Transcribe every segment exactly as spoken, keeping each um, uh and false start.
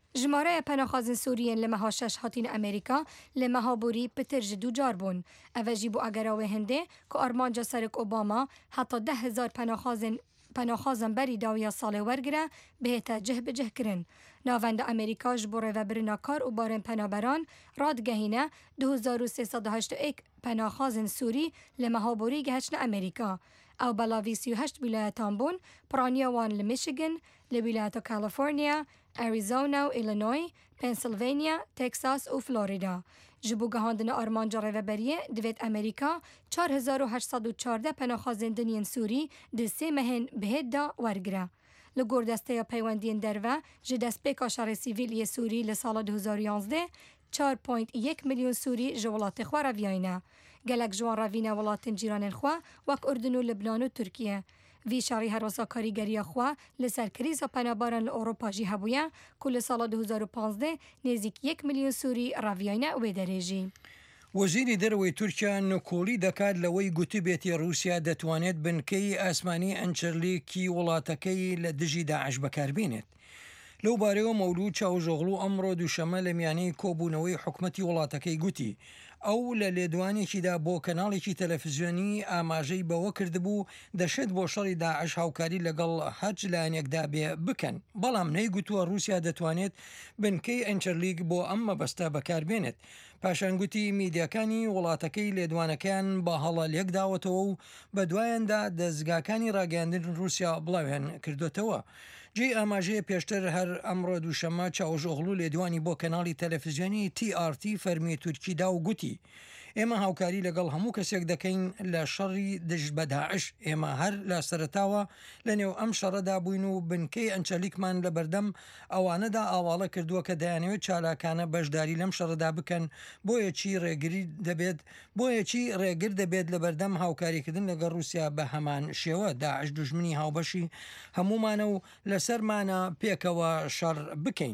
جماره پناهخوازن سوریین لمها شش هاتین امریکا لمها بوری پتر جدو جار بون. اوجی بو اگراوه هنده که آرمانجا سرک اوباما حتی ده هزار پناهخوازن پناهخوازن بری داویا سال ورگره بهتا جه به جه کرن. ناوند امریکا جبوره و برناکار و بارن پنابران رادگهینه دو هزار و سیصد و هشتاد و یک پناهخوازن سوری لمها بوری گهشن امریکا. او بلاوی سی و هشت ولایتان بون، پرانیا وان لمیشیگن، لولایت کالیفرنیا، اریزونا و ایلینوی، پنسیلوانیا، تکساس و فلوریدا. جبو گهاندن آرمانجا ریوبریه دوید امریکا چهار هزار و هشتصد و چهارده پناهخوازندنین سوری ده سه مهن بهد دا ورگره. لگور دسته یا پیوندین درو جدست پیکا شهر سیویلی سوری لسال دو هزار و یازده چهار پوینت یک میلیون سوری جولات خوا رویاینه. گلک جوان روینه ولاتن جیران خوا وک اردن و لبنان و ترکیه. وی شاری هر وسا کاریگری خوا لسر کریز و پناباران لأوروپا جی هبویه کل سال دو هزار و پانزده نزدیک یک میلیون سوری رویاینه و درجی. وەزیری دەرەوەی تورکیا نکۆڵی دەکات لەوەی گوتبێتی رووسیا دەتوانێت بنکەی ئاسمانی ئەنچەرلیکی وڵاتەکەی لە دژی داعش بەکاربێنێت. لەو بارەوە مەولود چاوژۆغڵ ئەمڕۆ دووشەمە لە میانەی کۆبوونەوەی حکومەتی وڵاتەکەی گوتی ئەو لە لێدوانێکیدا بۆ کەناڵێکی تەلەڤیزیۆنی ئاماژەی بەوە کردبوو دەشێت بۆ شەڕی داعش هاوکاری لەگەڵ هەرچ لایەنێکدا بێ بکەن، بەڵام نەیگوتووە رووسیا دەتوانێت بنکەی ئەنچەرلیک بۆ ئەم مەبەستە بەکاربێنێت. پاشان گوتی میدیاکانی وڵاتەکەی لێدوانەکەیان بە هەڵە لێکداوەتەوە و بە دوایاندا دەستگاکانی ڕاگەاندن رووسیا بڵاویان کردوتەوە. جێی ئاماژەیە پێشتر هەر ئەمڕۆ دووشەمە چاوژۆغڵ لێدوانی بۆ کەناڵی تەلەڤیزیۆنی تی ئار تی فەرمی تورکیدا و گوتی ئێمە هاوکاری لەگەڵ هەموو کەسێک دەکەین لە شەڕی دژ بە داعش. ئێمە هەر لە سەرەتاوە لە نێو ئەم شەڕەدا بووین و بنکەی ئەنچەلیکمان لە بەردەم ئەوانەدا ئاواڵە کردووە کە دەیانەوێت چالاکانە بەشداری لەم شەڕەدا بکەن، بۆیەکی ڕێگری دەبێت بۆیەکی ڕێگر دەبێت لە بەردەم هاوکاریکردن لەگەڵ رووسیا بە هەمان شێوە. داعش دوژمنی هاوبەشی هەمومانە و لەسەرمانە پێکەوە شەڕ بکەین.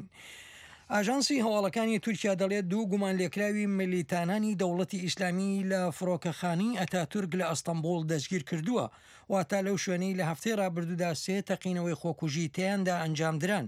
ئاژانسی هەواڵەکانی تورکیا دەڵێت دوو گومان لێکراوی ملیتانانی دەوڵەتی ئیسلامی لە فڕۆکەخانەی ئەتاتورک لە ئەستەمبۆڵ دەستگیر کردووە، واتە لەو شوێنەی لە هەفتەی ڕابردوودا سێ تەقینەوەی خۆکوژی تیاندا ئەنجامدران،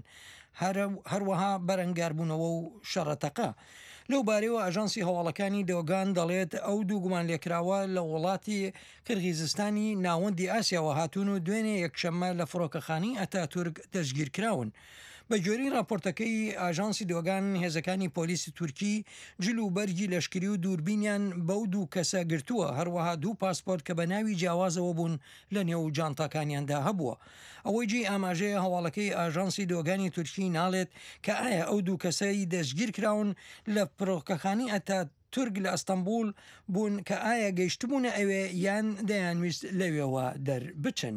هەروەها بەرەنگاربوونەوە و شەڕەتەقە. لەو بارەوە ئاژانسی هەواڵەکانی دۆگان دەڵێت ئەو دوو گومان لێکراوە لە وڵاتی قرغیزستانی ناوەندی ئاسیاوە هاتوون و دوێنێ یەکشەممە لە فڕۆکەخانەی ئەتاتورک دەستگیر کراون. بە جۆری راپۆرتەکەی ئاژانسی دۆگان هێزەکانی پۆلیسی تورکی جل و بەرگی لەشکری و دووربینیان بەو دوو کەسە گرتووە، هەروەها دوو پاسپۆرت کە بە ناوی جیاوازەوە بوون لە نێو جانتاکانیاندا هەبووە. ئەوەی جێ ئاماژەیە هەواڵەکەی ئاژانسی دۆگانی تورکی ناڵێت کە ئایا ئەو دوو کەسەی دەستگیر کراون لە فڕۆکەخانەی ئەتا تورک لە ئەستەمبول بوون کە ئایا گەیشتبوونە ئەوێ یان دەیانویست لەوێەوە دەربچن.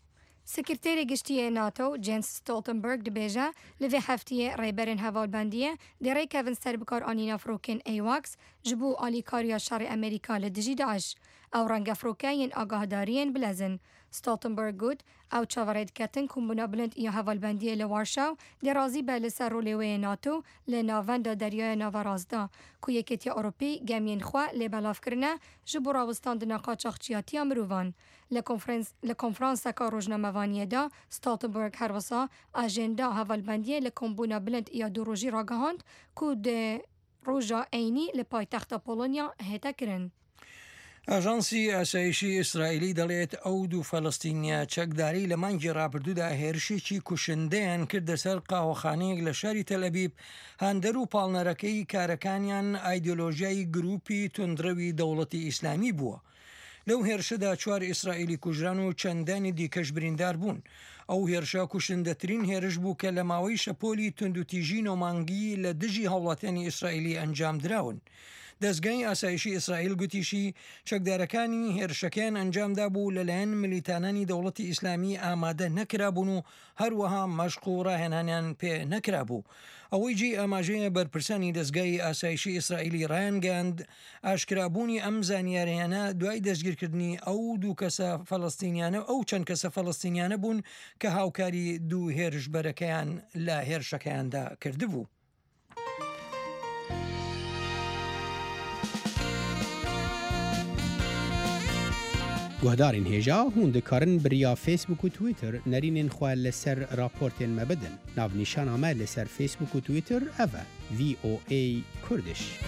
سکرتێری گشتیە ناتۆ جنس ستۆلتنبرگ دەبێژە لەوێ هەفتیە ڕێبەرن هەواڵبندیە دێڕێی کەڤن سەر بکار ئانینا فرۆکن ئەیواکس ji bo alîkariya şerê Amerîka li dijî Daeş. Ew renge firokeyên agahdariên bilezin. Stoltenberg got ew çavarê diketin kombûna bilind ya hevalbendiyê li Warşaw dê razî be li ser rolêweyê NATO li navenda deryaya Navarazda ku Yekêtiya Ewropî gemiyên xwe lê belavkirine ji bo rawistandina qaçaxçiyatiya mirovan. Li konferanseka rojnamevaniyê da Stoltenberg her wisa ajenda hevalbendiyê li kombûna bilind ya du rojî ragihand ku di roja eynî li paytexta Polonya hête kirin. ئاژانسی ئاسایشی ئیسرائیلی دەڵێت ئەو دوو فەلەستینیا چەکداری لە مانگی ڕابردوودا هێرشێکی کوشندەیان کردە سەر قاوەخانەیەک لە شاری تەلەبیب. هاندەر و پاڵنەرەکەی کارەکانیان ئایدۆلۆژیای گروپی توندڕەوی دەوڵەتی ئیسلامی بووە. لەو هێرشەدا چوار ئیسرائیلی کوژران و چەندانی دیکەش بریندار بوون. ئەو هێرشە کوشندەترین هێرش بوو کە لە ماوەی شەپۆلی توندوتیژی نۆمانگی لە دژی هەوڵاتیانی ئیسرائیلی ئەنجام دراون. دەستگای ئاسایشی ئیسرائیل گوتیشی چەکدارەکانی هێرشەکەیان ئەنجامدا بوو لەلایەن ملیتانانی دەوڵەتی ئیسلامی ئامادە نەکرابوون و هەروەها مەشق و ڕاهێنانیان پێ نەکرابوو. ئەوەی جێ ئاماژەیە بەرپرسانی دەستگای ئاسایشی ئیسرائیلی ڕایانگەاند ئاشکرابوونی ئەم زانیاریانە دوای دەستگیرکردنی ئەو دوو کەسە فەلەستینیانە ئەو چەند کەسە فەلەستینیانە بوون کە هاوکاری دوو هێرشبەرەکەیان لە هێرشەکەیاندا کردبوو. گهدارین هیجا هون دکارن بریا فیسبوک و تویتر نرینین خواه لسر راپورتین مبدن. ناو نیشان آمه لسر فیسبوک و تویتر اوه وی او ای کردش.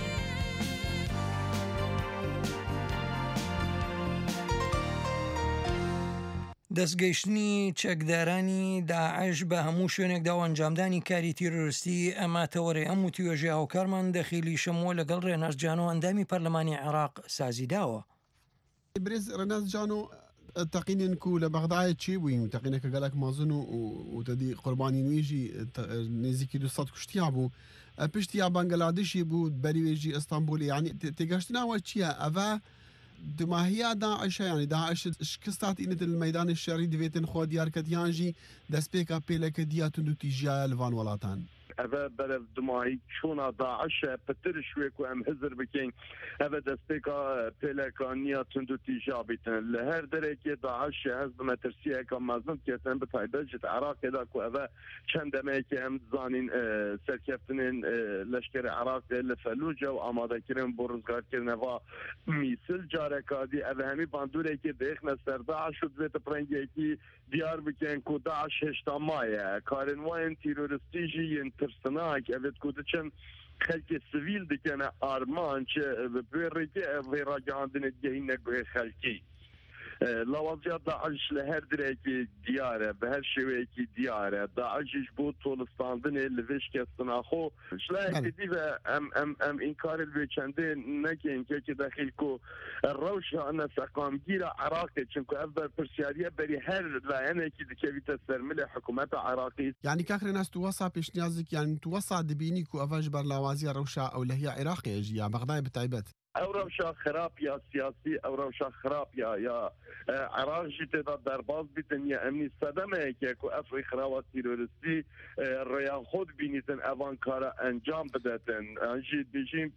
دەستگەیشتنی چەکدارانی داعش بە هەموو شوێنێکدا و ئەنجامدانی کاری تیرۆریستی ئەمە تەوەڕێ ئەم و توێژی هاوکارمان دەخیلی شەمۆ لەگەڵ ڕێناز جانۆ ئەندامی پەرلەمانی عێراق سازیداوە. برز ڕێناز جانۆ تەقینن کو لە بەغدای چی بووین و تەقینەکە گەلک مازن و تەدی قوربانی نوێژی نێزیکی دو سەد کوشتیا بوو پشتیا بەنگەلادێشی بوو بەریوێژی ئەستانبولی یعنی تێگەشتناوە چییە ئەڤە دماهية داعش يعني داعش شكستات إنت الميدان الشرعي دفيتن خو ديار كتيانجي دسبيكا بيلك دياتون دو تيجيا الفان ولاتان أبا بلد دماهي شونا داعش بتر شويك وهم هزر بكين أبا دسبيكا بيلك نيا تندو تيجا بيتن لهر دريكي داعش هزد مترسيه كمازن كيتن بتايبجت عراق داكو أبا چند دميكي هم زانين سركفتنين لشكر عراق لفلوجة وآماده كرن برزگار كرنوا ميسل جاركا دي أبا همي باندوريكي ديخنا سر داعش ودويت برنگيكي ديار بكين كو داعش هشتا مايا كارن وين تيرورستيجي ينترسناك أبد كودتشن خلق سويل دكنا آرمان چه بيريكي أبي راجعاندن الجهين نقوه خلقي لوازيات داعش لهر دريكي دياره بهر شويكي دياره داعش بو طولستاندن لفيش كستنا خو شلاك ديبه ام ام ام انكار الويچنده نكين كي داخل كو الروشه انا سقام جيره عراقي چنكو افضل برسياريه بري هر لاينه كي دكي تسترمل حكومه عراقي يعني كاخر ناس توصى بيش نيازك يعني توصى دبيني كو افاج بر لوازي روشه او لهي عراقي يجي يا بغداد بتايبت او روشا خراب يا سياسي او روشا خراب يا يا عراق جيت درباز بيتن يا امني صدمه كيكو افري خراوات تيرورستي ريا خود بينيتن اوان كارا انجام بدتن انجي بيجين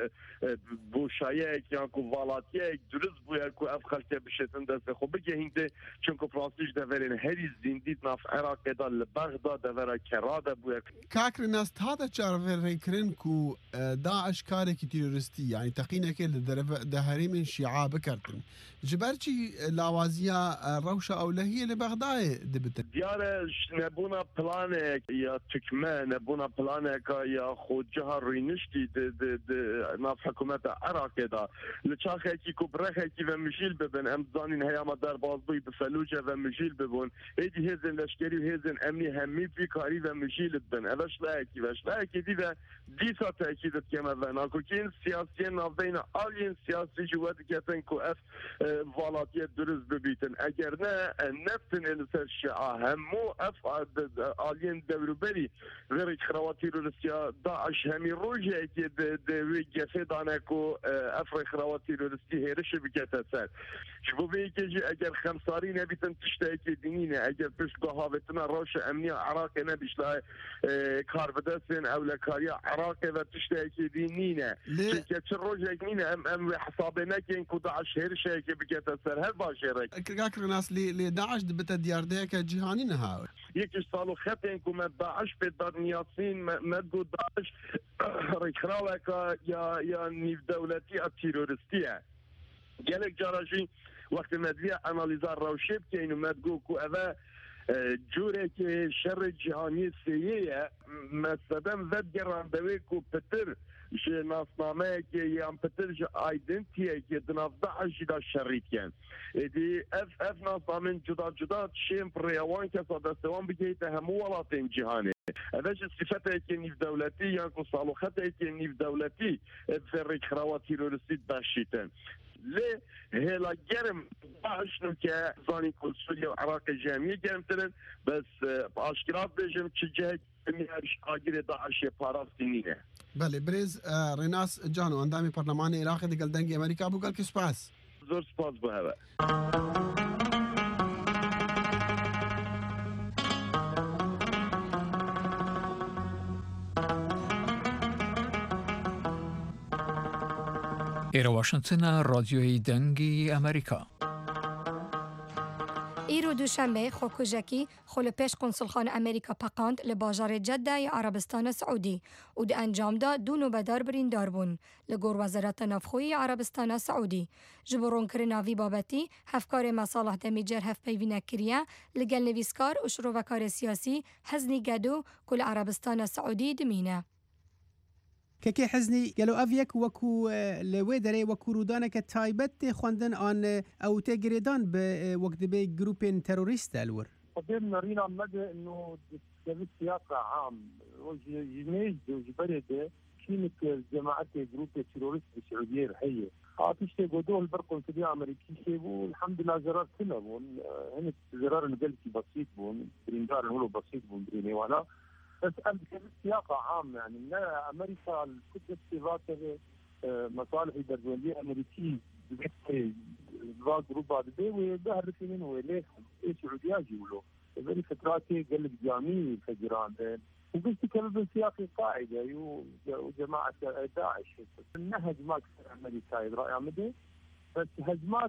بوشايك يانكو فالاتيك درز بويا كو اف خلك بشتن دست خو بگه هنده چونكو فرانسيش دفرين هري زنديت ناف عراق دا لبغداد دفرا كرادا بويا كاكر ناس هذا چار ريكرن كو داعش كارك تيرورستي يعني تقين كل دهري من شيعة بكرتن جبرتي لاوازيا روشة أو لهي لبغداد دبت ديار نبونا بلانك يا تكمان نبونا بلانك يا خود جهر رينشتي د د د ناف حكومة عراق دا لچاخه كي كبرخه كي ومجيل ببن امزانين هياما در بازبوي بفلوجه ومجيل ببون ايدي هزن لشكري وهزن امني همي في كاري ومجيل ببن اوش لاكي وش لاكي دي و دي سا تأكيدت كما وناكو كين سياسيين نافدين آلين سياسي جواد كتن كو اف فالاتية درز ببيتن اگر نه نفتن السر شعا همو اف آلين دوربري غير خرواتي روسيا داعش همي روجه كي دوي جفه دانكو اف خرواتي روسيا هيرش بكتا سر شبو بيكي اگر خمساري نبيتن تشتاكي دينينه اگر پشت قهاوتنا روش امنية عراق نبيش لا كار بدسن او لكاريا عراق و تشتاكي دينينه چونكه چه روجه نينه ام ام حسابنا كين كو داعش هيرش كي بكتا سر هر باشيرك كاكر ناس لي داعش دبتا ديار ديك جهاني نها يكش صالو خطين كو ما داعش بدار نياسين ما تقو داعش ريخراوكا يا يا نيف دولتي التيرورستيه جالك جاراجي وقت مدوية اناليزار روشيب كينو ما تقو كو اذا جوره که شر جهانی سیه مصدم ود گراندوی کو پتر ش ناسنامه که یام پتر ج آیدنتیه که دناف داعش دا شریت کن ادی اف اف ناسنامه جدا جدا شیم پریوان که صدستوان بگیت همو ولاتین جهانی اوش صفته که نیف دولتی یا کو صالوخته که نیف دولتی فرق خراوات تیرورستی باشیتن لی هلا گرم باشنو که زانی کلسولی و عراق جمعی گرمترن بس آشکرات بجم چه جهت میارش آگیر داعش پاراستینینه بله برز ریناس جانو اندامی پارلمان عراق دیگل دنگی امریکا بو گل که سپاس زور سپاس بو هوا ایرو واشنگتن رادیوی دنگی امریکا ایرو دوشنبه خوکوژکی خل پیش قنصلخانه امریکا پقاند لباجار جده یا عربستان سعودی و ده انجام دا دو نوبدار بریندار بون لگور وزارت نافخوی عربستان سعودی جبرون کرناوی بابتی هفکار مصالح دمیجر هف پیوینه کریه لگل نویسکار و شروعکار سیاسی حزنی گدو کل عربستان سعودی دمینه. که حزنی گلو اویک وکو لوی داره وکو رودانک تایبت خواندن آن او تگریدان به وقت به گروپ تروریست الور. قدرنا رينا مدى انه في سياق عام وجنيج وجبرده كينك جماعات جروب تيروريست السعوديه الحيه. عاطش تقودوه البرق السعوديه الامريكي شيبو الحمد لله زرار كله بون هنا زرار نقلتي بسيط بون بريندار هو بسيط بون بريني وانا بس في سياق عام يعني ان امريكا الكتله استضافه مصالح الدوليه الامريكيه ضاق جروب هذا وظهر في منه ليش ايش سعوديه يجوا له فتراتي قال لك جامعي فجران وقلت كمان بالسياق القاعده وجماعه داعش النهج ما امريكا راي عمده بس هجمات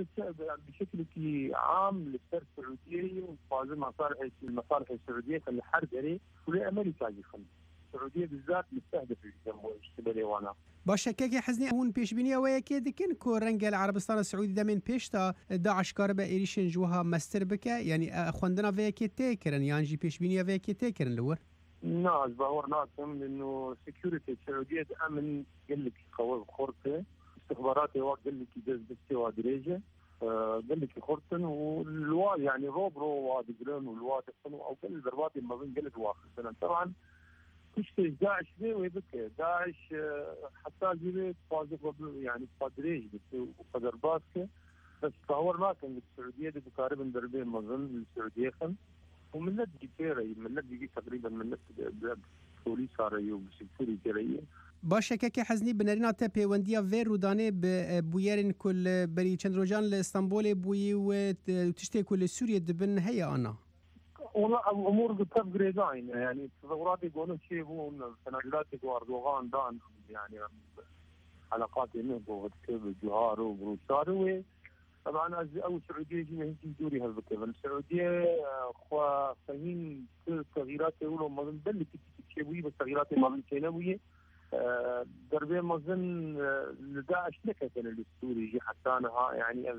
بشكل عام للسر السعوديه وفاز مصالح المصالح السعوديه في الحرب عليه ولامريكا يخل السعوديه بالذات مستهدفه اشتبالي وانا باشه که حزنی اون پیش بینی و یکی دکن کو رنگ العربستان السعودی دمن پیش تا داعش کار به ایریشن جوها مستر بکه یعنی خوندنا و یکی تکرن یعنی جی پیش بینی و یکی تکرن لور ناس باور ناسم انه سكيورتي السعوديه امن قال لك قوي خرطه استخباراتي وقت قال لك جذب استوى درجه قال لك خرطن والواد يعني روبرو وادي جرين والواد او كل ضربات ما بين قلت واخر طبعا تشتي داعش ذي ويبكي داعش حتى جيبت فاز يعني فادريج وقدر باسكه بس تصور ما كان السعوديه دي تقريبا دربين ما اظن السعوديه خم ومن ند كثيره من ند تقريبا من ند بوليس صاروا بسكوري كثيره باشه که حزنی بنرینا ته پیوندیا و رودانه به بویرن کل بری چند روزان لإسطنبول بوی و تشتي كل سوريا دبن هي انا والله الامور بتفقريدين يعني تطورات يقولون شيء هو تنازلات اردوغان دان يعني علاقات انه وكتب جوهار وبروسار طبعا او السعوديه جينا هيك دوري هالبكر السعوديه اخوا فاهمين التغييرات يقولوا ما بنبلك تشوي بس التغييرات ما بنتنويه دربيه ما زن لداعش نكت السوري حتى انا يعني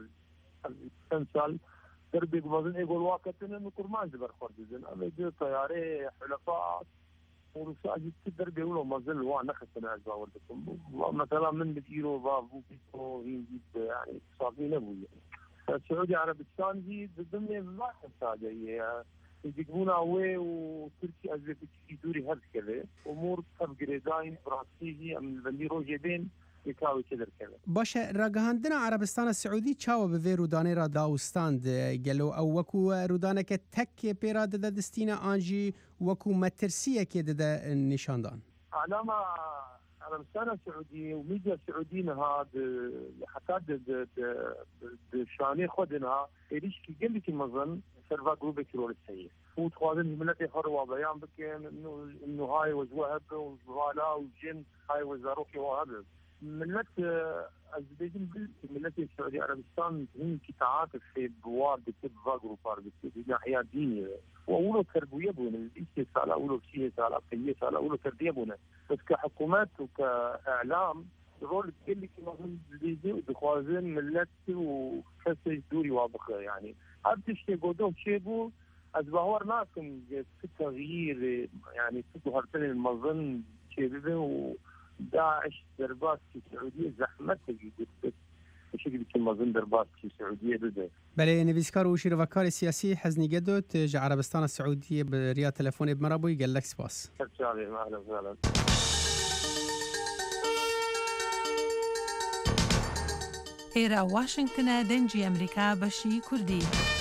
التمثال دربي بمظن يقول وقت انه كرمان زبر خرج زين اما يجي طياره حلفاء وروسيا جت دربي يقولوا مظن وا نخسنا ازاورتكم مثلا من بيرو بابو بيتو يجي يعني صافين ابويا السعوديه عربستان دي ضمن ما حسابيه يجيبونا وي وتركي ازبكي دوري هذا كذا امور تفقريداين براسيجي من البندي روجين يكاوي كذا كذا باشه راگهاندنا عربستان السعودي چاو به وی رودانه را داوستاند گلو او وکو رودانه که تک پیرا ده دستینا آنجی وکو مترسیه که ده نشاندان علامه عربستان السعودي وميديا السعوديين هذا حتى د شاني خدنا ايش كي قال لك المظن سيرفا جروب تيروريستيه وتخاذن ملتي حروا بيان بكين انه انه هاي وزوهب وزوالا وجن هاي وزاروكي وهذا ملت ازبيجن ملت السعوديه عربستان هي تعاطف في بوار بتب فاغرو فار بتب ناحيه دينيه واولو تربيه بون الاستيصال اولو شيء سال قيه سال اولو تربيه بون بس كحكومات وكاعلام رول اللي كما بيجي بخوازن ملت وكسي دوري واضح يعني ابتش يقودو شيبو ازبهور ناسم في تغيير يعني في هرتين المظن شيبه داعش دربات في السعوديه زحمت جدا بشكل كما ظن دربات في السعوديه بدا بله نویسکار و شیروکار سیاسی حزنی گدوت ج عربستان السعوديه بريا تليفوني بمرابوي قال لك سباس شكرا اهلا وسهلا إيرا واشنطن دنجي أمريكا بشي كردي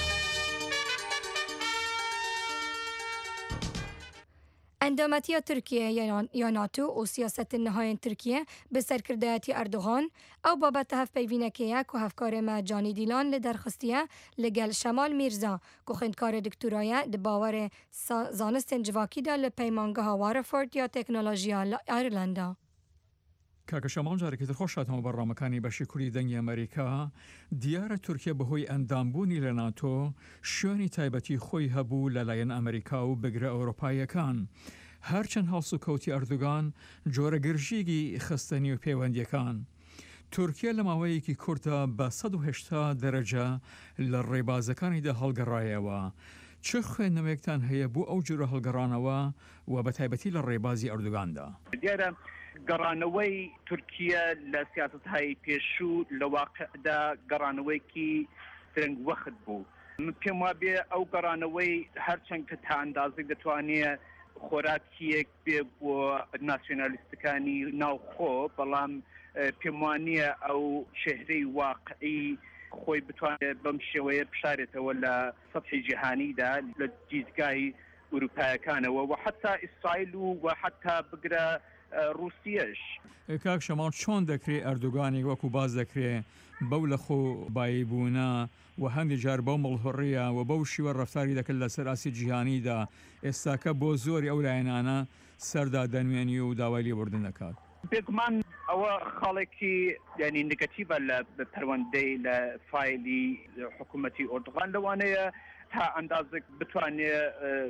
اندامتیا ترکیه یا ناتو و سیاست نهایی ترکیه به سرکردهاتی اردوغان او بابت هف پیوینکیه که هفکار مجانی دیلان لدرخستیه لگل شمال میرزا که خندکار دکتورایه ده باور زانستن جواکی دا لپیمانگه ها وارفورد یا تکنولوژیا ایرلندا. کاکە شەماڵ جارێکی خۆشاتەوە بەڕامەکانی بەشی کوردی دەنگی ئەمریکا دیارە تورکیا بەهۆی ئەندامبوونی لە ناتۆ شوێنی تایبەتی خۆی هەبوو لەلایەن ئەمریکا و بگرە ئەوروپایەکان. هەرچەند هەڵس و کەوتی ئەردوگان جۆرە گرژیگی خستنی و پەیوەندیەکان. تورکیا لە ماوەیەکی کورتە بە سەد و هەشتا دەرەجە لە ڕێبازەکانیدا هەڵگەڕایەوە. چه خوێندنەوەیەکتان هەیە بۆ ئەو جۆرە هەڵگەڕانەوە و بە تایبەتی لە ڕێبازی ئەردوگاندا؟ دیارە گەڕانەوەی تورکیا لە سیاسەت‌های پێشوو لە واقعدا گەڕانەوەیەکی سرنگ وەخت بوو. من پێم وابێ ئەو گەڕانەوەی هەرچەند کە تا ئەندازێک دەتوانێت خۆراکیەک بێ بۆ ناسیۆنالیستەکانی ناوخۆ، بەڵام پێم وانییە ئەو شێهرەی واقعی خۆی بتوانێت بەم شێوەیە بشارێتەوە لە سەطحی جیهانیدا لە دیزگای ئوروپایەکانەوە و حتا ئیسرائیل و حتا بگرە رووسیەش. کاک شەماڵ چۆن دەکرێت ئەردوگانی وەکو باز دەکرێت بەو لە خۆ بایی بوونە و هەندی جار بەو مەڵهۆڕیە و بەو شیوە ڕەفتاری دەکرد لەسەر ئاسی جیهانیدا ئێستاکە بۆ زۆری ئەو لایەنانە سەردا دەنوێنی و داوای لێبوردن دەکات؟ بێگومان ئەوە خاڵێکی ینی نگەتیڤە لە پەروەندەی لە فایلی حکوومەتی ئۆردوغان لەوانەیە تا ئەندازێک بتوانێت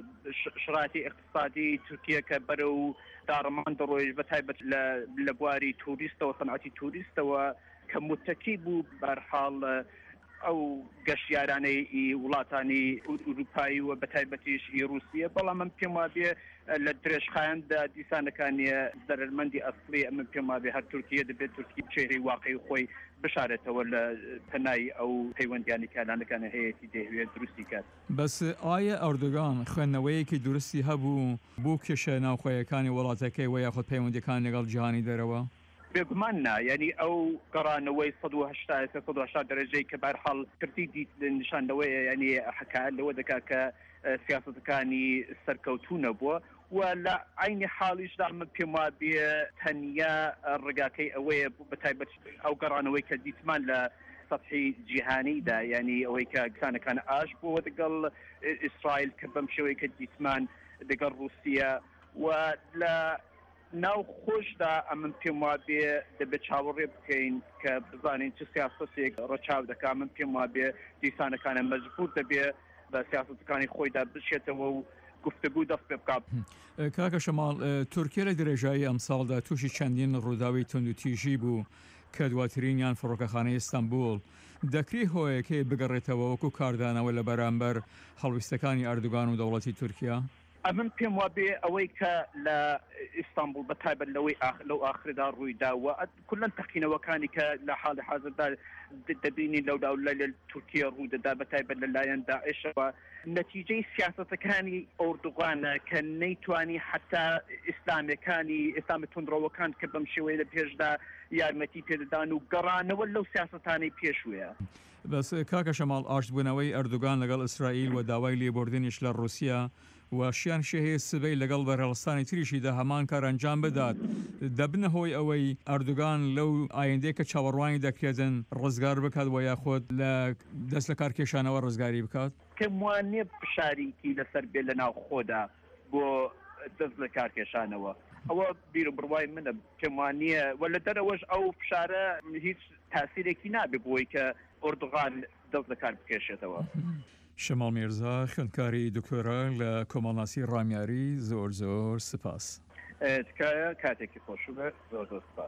شرایەتی اقتصادی تورکیا کە بەرەو داڕەمان دەڕۆیش بە تایبەت لە بواری توریستەوە سەنعەتی توریستەوە کە متەکی بوو بەرحاڵ ئەو گەشتیارانەی وڵاتانی ئوروپایی و بە تایبەتیش رووسیە. بەڵام من پێم وابێ لە درێژخایەندا دیسانەکانیە زەرمەندی ئەسڵی ئەمە پێم وابێ هەر تورکیا دەبێت تورکی چێرەی واقعی خۆی بشارێتەوە لە پەنای ئەو پەیوەندیانی کالانەکانە هەیەی دەیەوێت دروستی کات. بەس ئایا ئەردوگان خوێندنەوەیەکی درستی هەبوو بۆ کێشە ناوخۆیەکانی وڵاتەکەی و یاخود پەیوەندیەکان لەگەڵ جیهانی دەرەوە؟ بێگومان نا، یعنی ئەو گەڕانەوەی سەد و هەشتا سەد و هەشتا دەرەجەی کە بەرحاڵ کردی دیت نیشانەوەیە، ینی حکایەت لەوە دەکات کە سیاسەتەکانی سەرکەوتوونە بووە و لە عینی حاڵیشدا من پێم وابێ تەنیا ڕێگاکەی ئەوەیە بە تایبەت ئەو گەڕانەوەی کە دیتمان لە سەطحی جیهانیدا، ینی ئەوەی کە گسانەکان ئاش بووە دەگەڵ ئیسرائیل کە بەم شێوەیە کە دیتمان دەگەڵ رووسیا و لە ناو خۆشدا ئەمن پێم وابێ دەبێت چاوەڕێ بکەین کە بزانین چه سیاسەتێک ڕەچاو دەکات. من پێم وابێ دیسانەکانە مەجبور دەبێت بە سیاسەتەکانی خۆیدا بشێتەوە و گفتگو دەست پێ بکات. کاکە شەماڵ، تورکیا لە درێژایی ئەمساڵدا تووشی چەندین ڕووداوی توندوتیژی بوو کە دواترینیان فڕۆکەخانەی ئیستانبول. دەکرێت هۆیەکەی بگەڕێتەوە وەکو کاردانەوە لە بەرامبەر هەڵویستەکانی ئەردوگان و دەوڵەتی تورکیا؟ ئەمن پێم وابێ ئەوەی کە لە ئیستانبول بە تایبەت لەوەی لەو ئاخردا ڕوویداوە کولەن تەقینەوەکانی کە لە حاڵی حاضردا دەبینی لەودا و لە تورکیا ڕوودەدا بە تایبەت لەلایەن داعشەوە نەتیجەی سیاسەتەکانی ئۆردوغانە کە نەیتوانی حتا ئیسلامیەکانی ئیسلامی تونندڕەوەکان کە بەم شێوەیە لە پێشدا یارمەتی پێدەدان و گەڕانەوە لەو سیاسەتانی پێشوویە. بەس کاکە شەماڵ، ئاشتبوونەوەی ئەردوگان لەگەڵ ئیسرائیل و داوای لێبوردنیش لە رووسیا واشیان شێهەیە سبەی لەگەڵ بەرهەڵستانی تریشیدا هەمان کار ئەنجام بدات، دەبنە هۆی ئەوەی ئەردوگان لەو ئایندەیە کە چاوەڕوانی دەکرێتن ڕزگار بکات و یاخۆت لە دەست لە کارکێشانەوە ڕزگاری بکات؟ کەم وانێ بشاریکی لەسەر بێ لە ناو خۆدا بۆ دەست لە کارکێشانەوە. ئەوە بیر و بڕوای منە پێم وانییە و لە دەرەوەش ئەو فشارە هیچ تاسیرێکی نابێ بۆی کە ئۆردوغان دەست لە کار بکێشێتەوە. شەماڵ میرزا، خوێندکاری دکتۆرە لە کۆمەڵناسی ڕامیاری، زۆر زۆر سپاس. تکایە کاتێکی خۆش بێت، زۆر زۆر سپاس.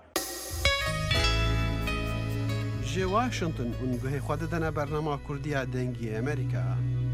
جێ واشنگتن ئونگوهەی خوا دەدەنە بەرنامە کوردیە دەنگی ئەمریکا.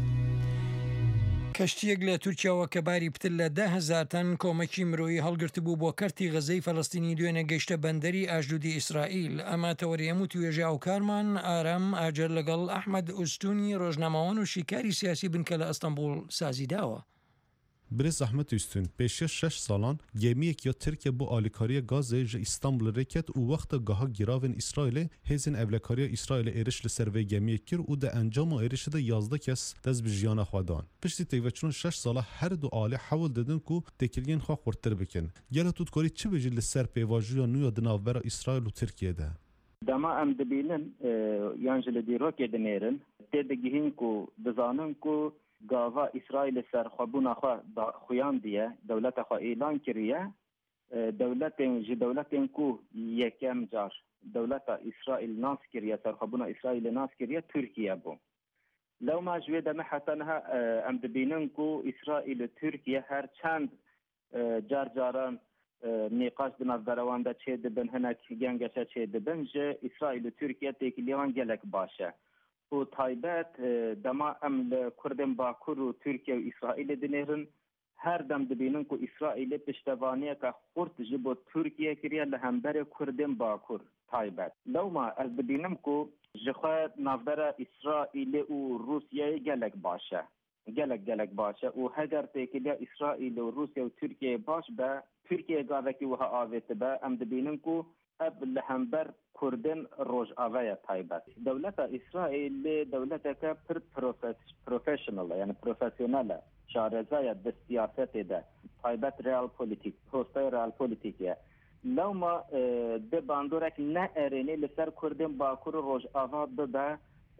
کەشتیەک لە تورکیاوە کە باری پتر لە ده هەزار تەن کۆمەکی مرۆیی هەڵگرت بوو بۆ کەرتی غەزەی فەڵەستینی دوێنە گەیشتە بەندەری ئاشدودی ئیسرائیل. ئەمە تەوەریەموت توێژە ئەو کارمان ئارام ئاجر لەگەڵ ئەحمەد ئوستونی ڕۆژنامەوان و شیکاری سیاسی بنکە لە ئەستەمبول سازی داوە. برێز ئەحمەد ئوستون پێشە شش ساڵان گێمیەک یا ترکیە بۆ ئالیکاریە گازê ji ئیستانبول رێکێت û wexta geha giravên İsraîlê hêzên evlekariya İsraîlê êriş li ser vê gemiyê kir û di encama êrişê de yazde kes dest bi jiyana xwe dan. Piştî têveçûna şeş sala her du alî hewl didin ku têkiliyên xwe xurttir bikin. Gela tu dikarî çi bêjî li ser pêvajoya nû ya di navbera İsraîl û Tirkiye de? Dema em dibînin yan ji li dîrokê dinêrin tê digihîn ku dizanin ku gava İsraîlê ser xwebûna xwe xuyan diye dewleta xwe îlan kiriye دولتين جي دولتين كو يكم جار دولة إسرائيل ناس كريا سرخبونا إسرائيل ناس كريا تركيا بو لو ما جويد ما حتنها أم دبيننكو إسرائيل تركيا هر چند جار جاران نقاش بنظروان دا چه دبن هناك جنگشا چه دبن جه إسرائيل تركيا تيكليوان جلك باشا و تايبات دما أم لكردن باكور و تركيا و إسرائيل دنيرن هر دم دبینن کو اسرائیل پشتوانیه که خورد جبو ترکیه کریه لهمبر کردن باکور تایبت لو ما از دبینم کو جخواه نافبر اسرائیل و روسیه گلک باشه گلک گلک باشه و هگر تیکیه اسرائیل و روسیه و ترکیه باش به ترکیه گاوه که وها آویت به ام دبینن کو اب لهمبر کردن روش آوه تایبت دولت اسرائیل دولت که پر پروفیشنال یعنی پروفیشناله شارزای د سیاست ده تایبت ریال پولیتیک پروستای ریال پولیتیکیه لو ما د باندورک نه ارینی لسر کردن باکور روش آوا ده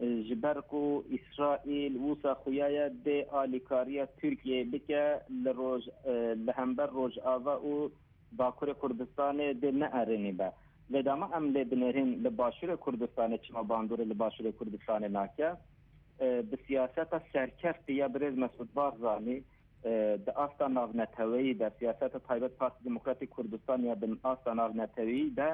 جبرکو اسرائیل وسا خویای د آلیکاریا ترکیه بکه لروج لهمبر روش آوا او باکور کردستان د نه ارینی به لداما ام لبنرین لباشور کردستان چما باندور لباشور کردستان ناکه به سیاست سرکفت یا برز مسعود بارزانی در آستان ناونتوی در سیاست تایبت پارتی دموکراتیک کردستان یا در آستان ناونتوی در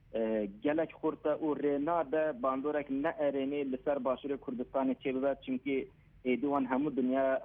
گلک خورده و رینا در باندورک نه ارینی لسر باشور کردستان چه ببید چونکه ایدوان همو دنیا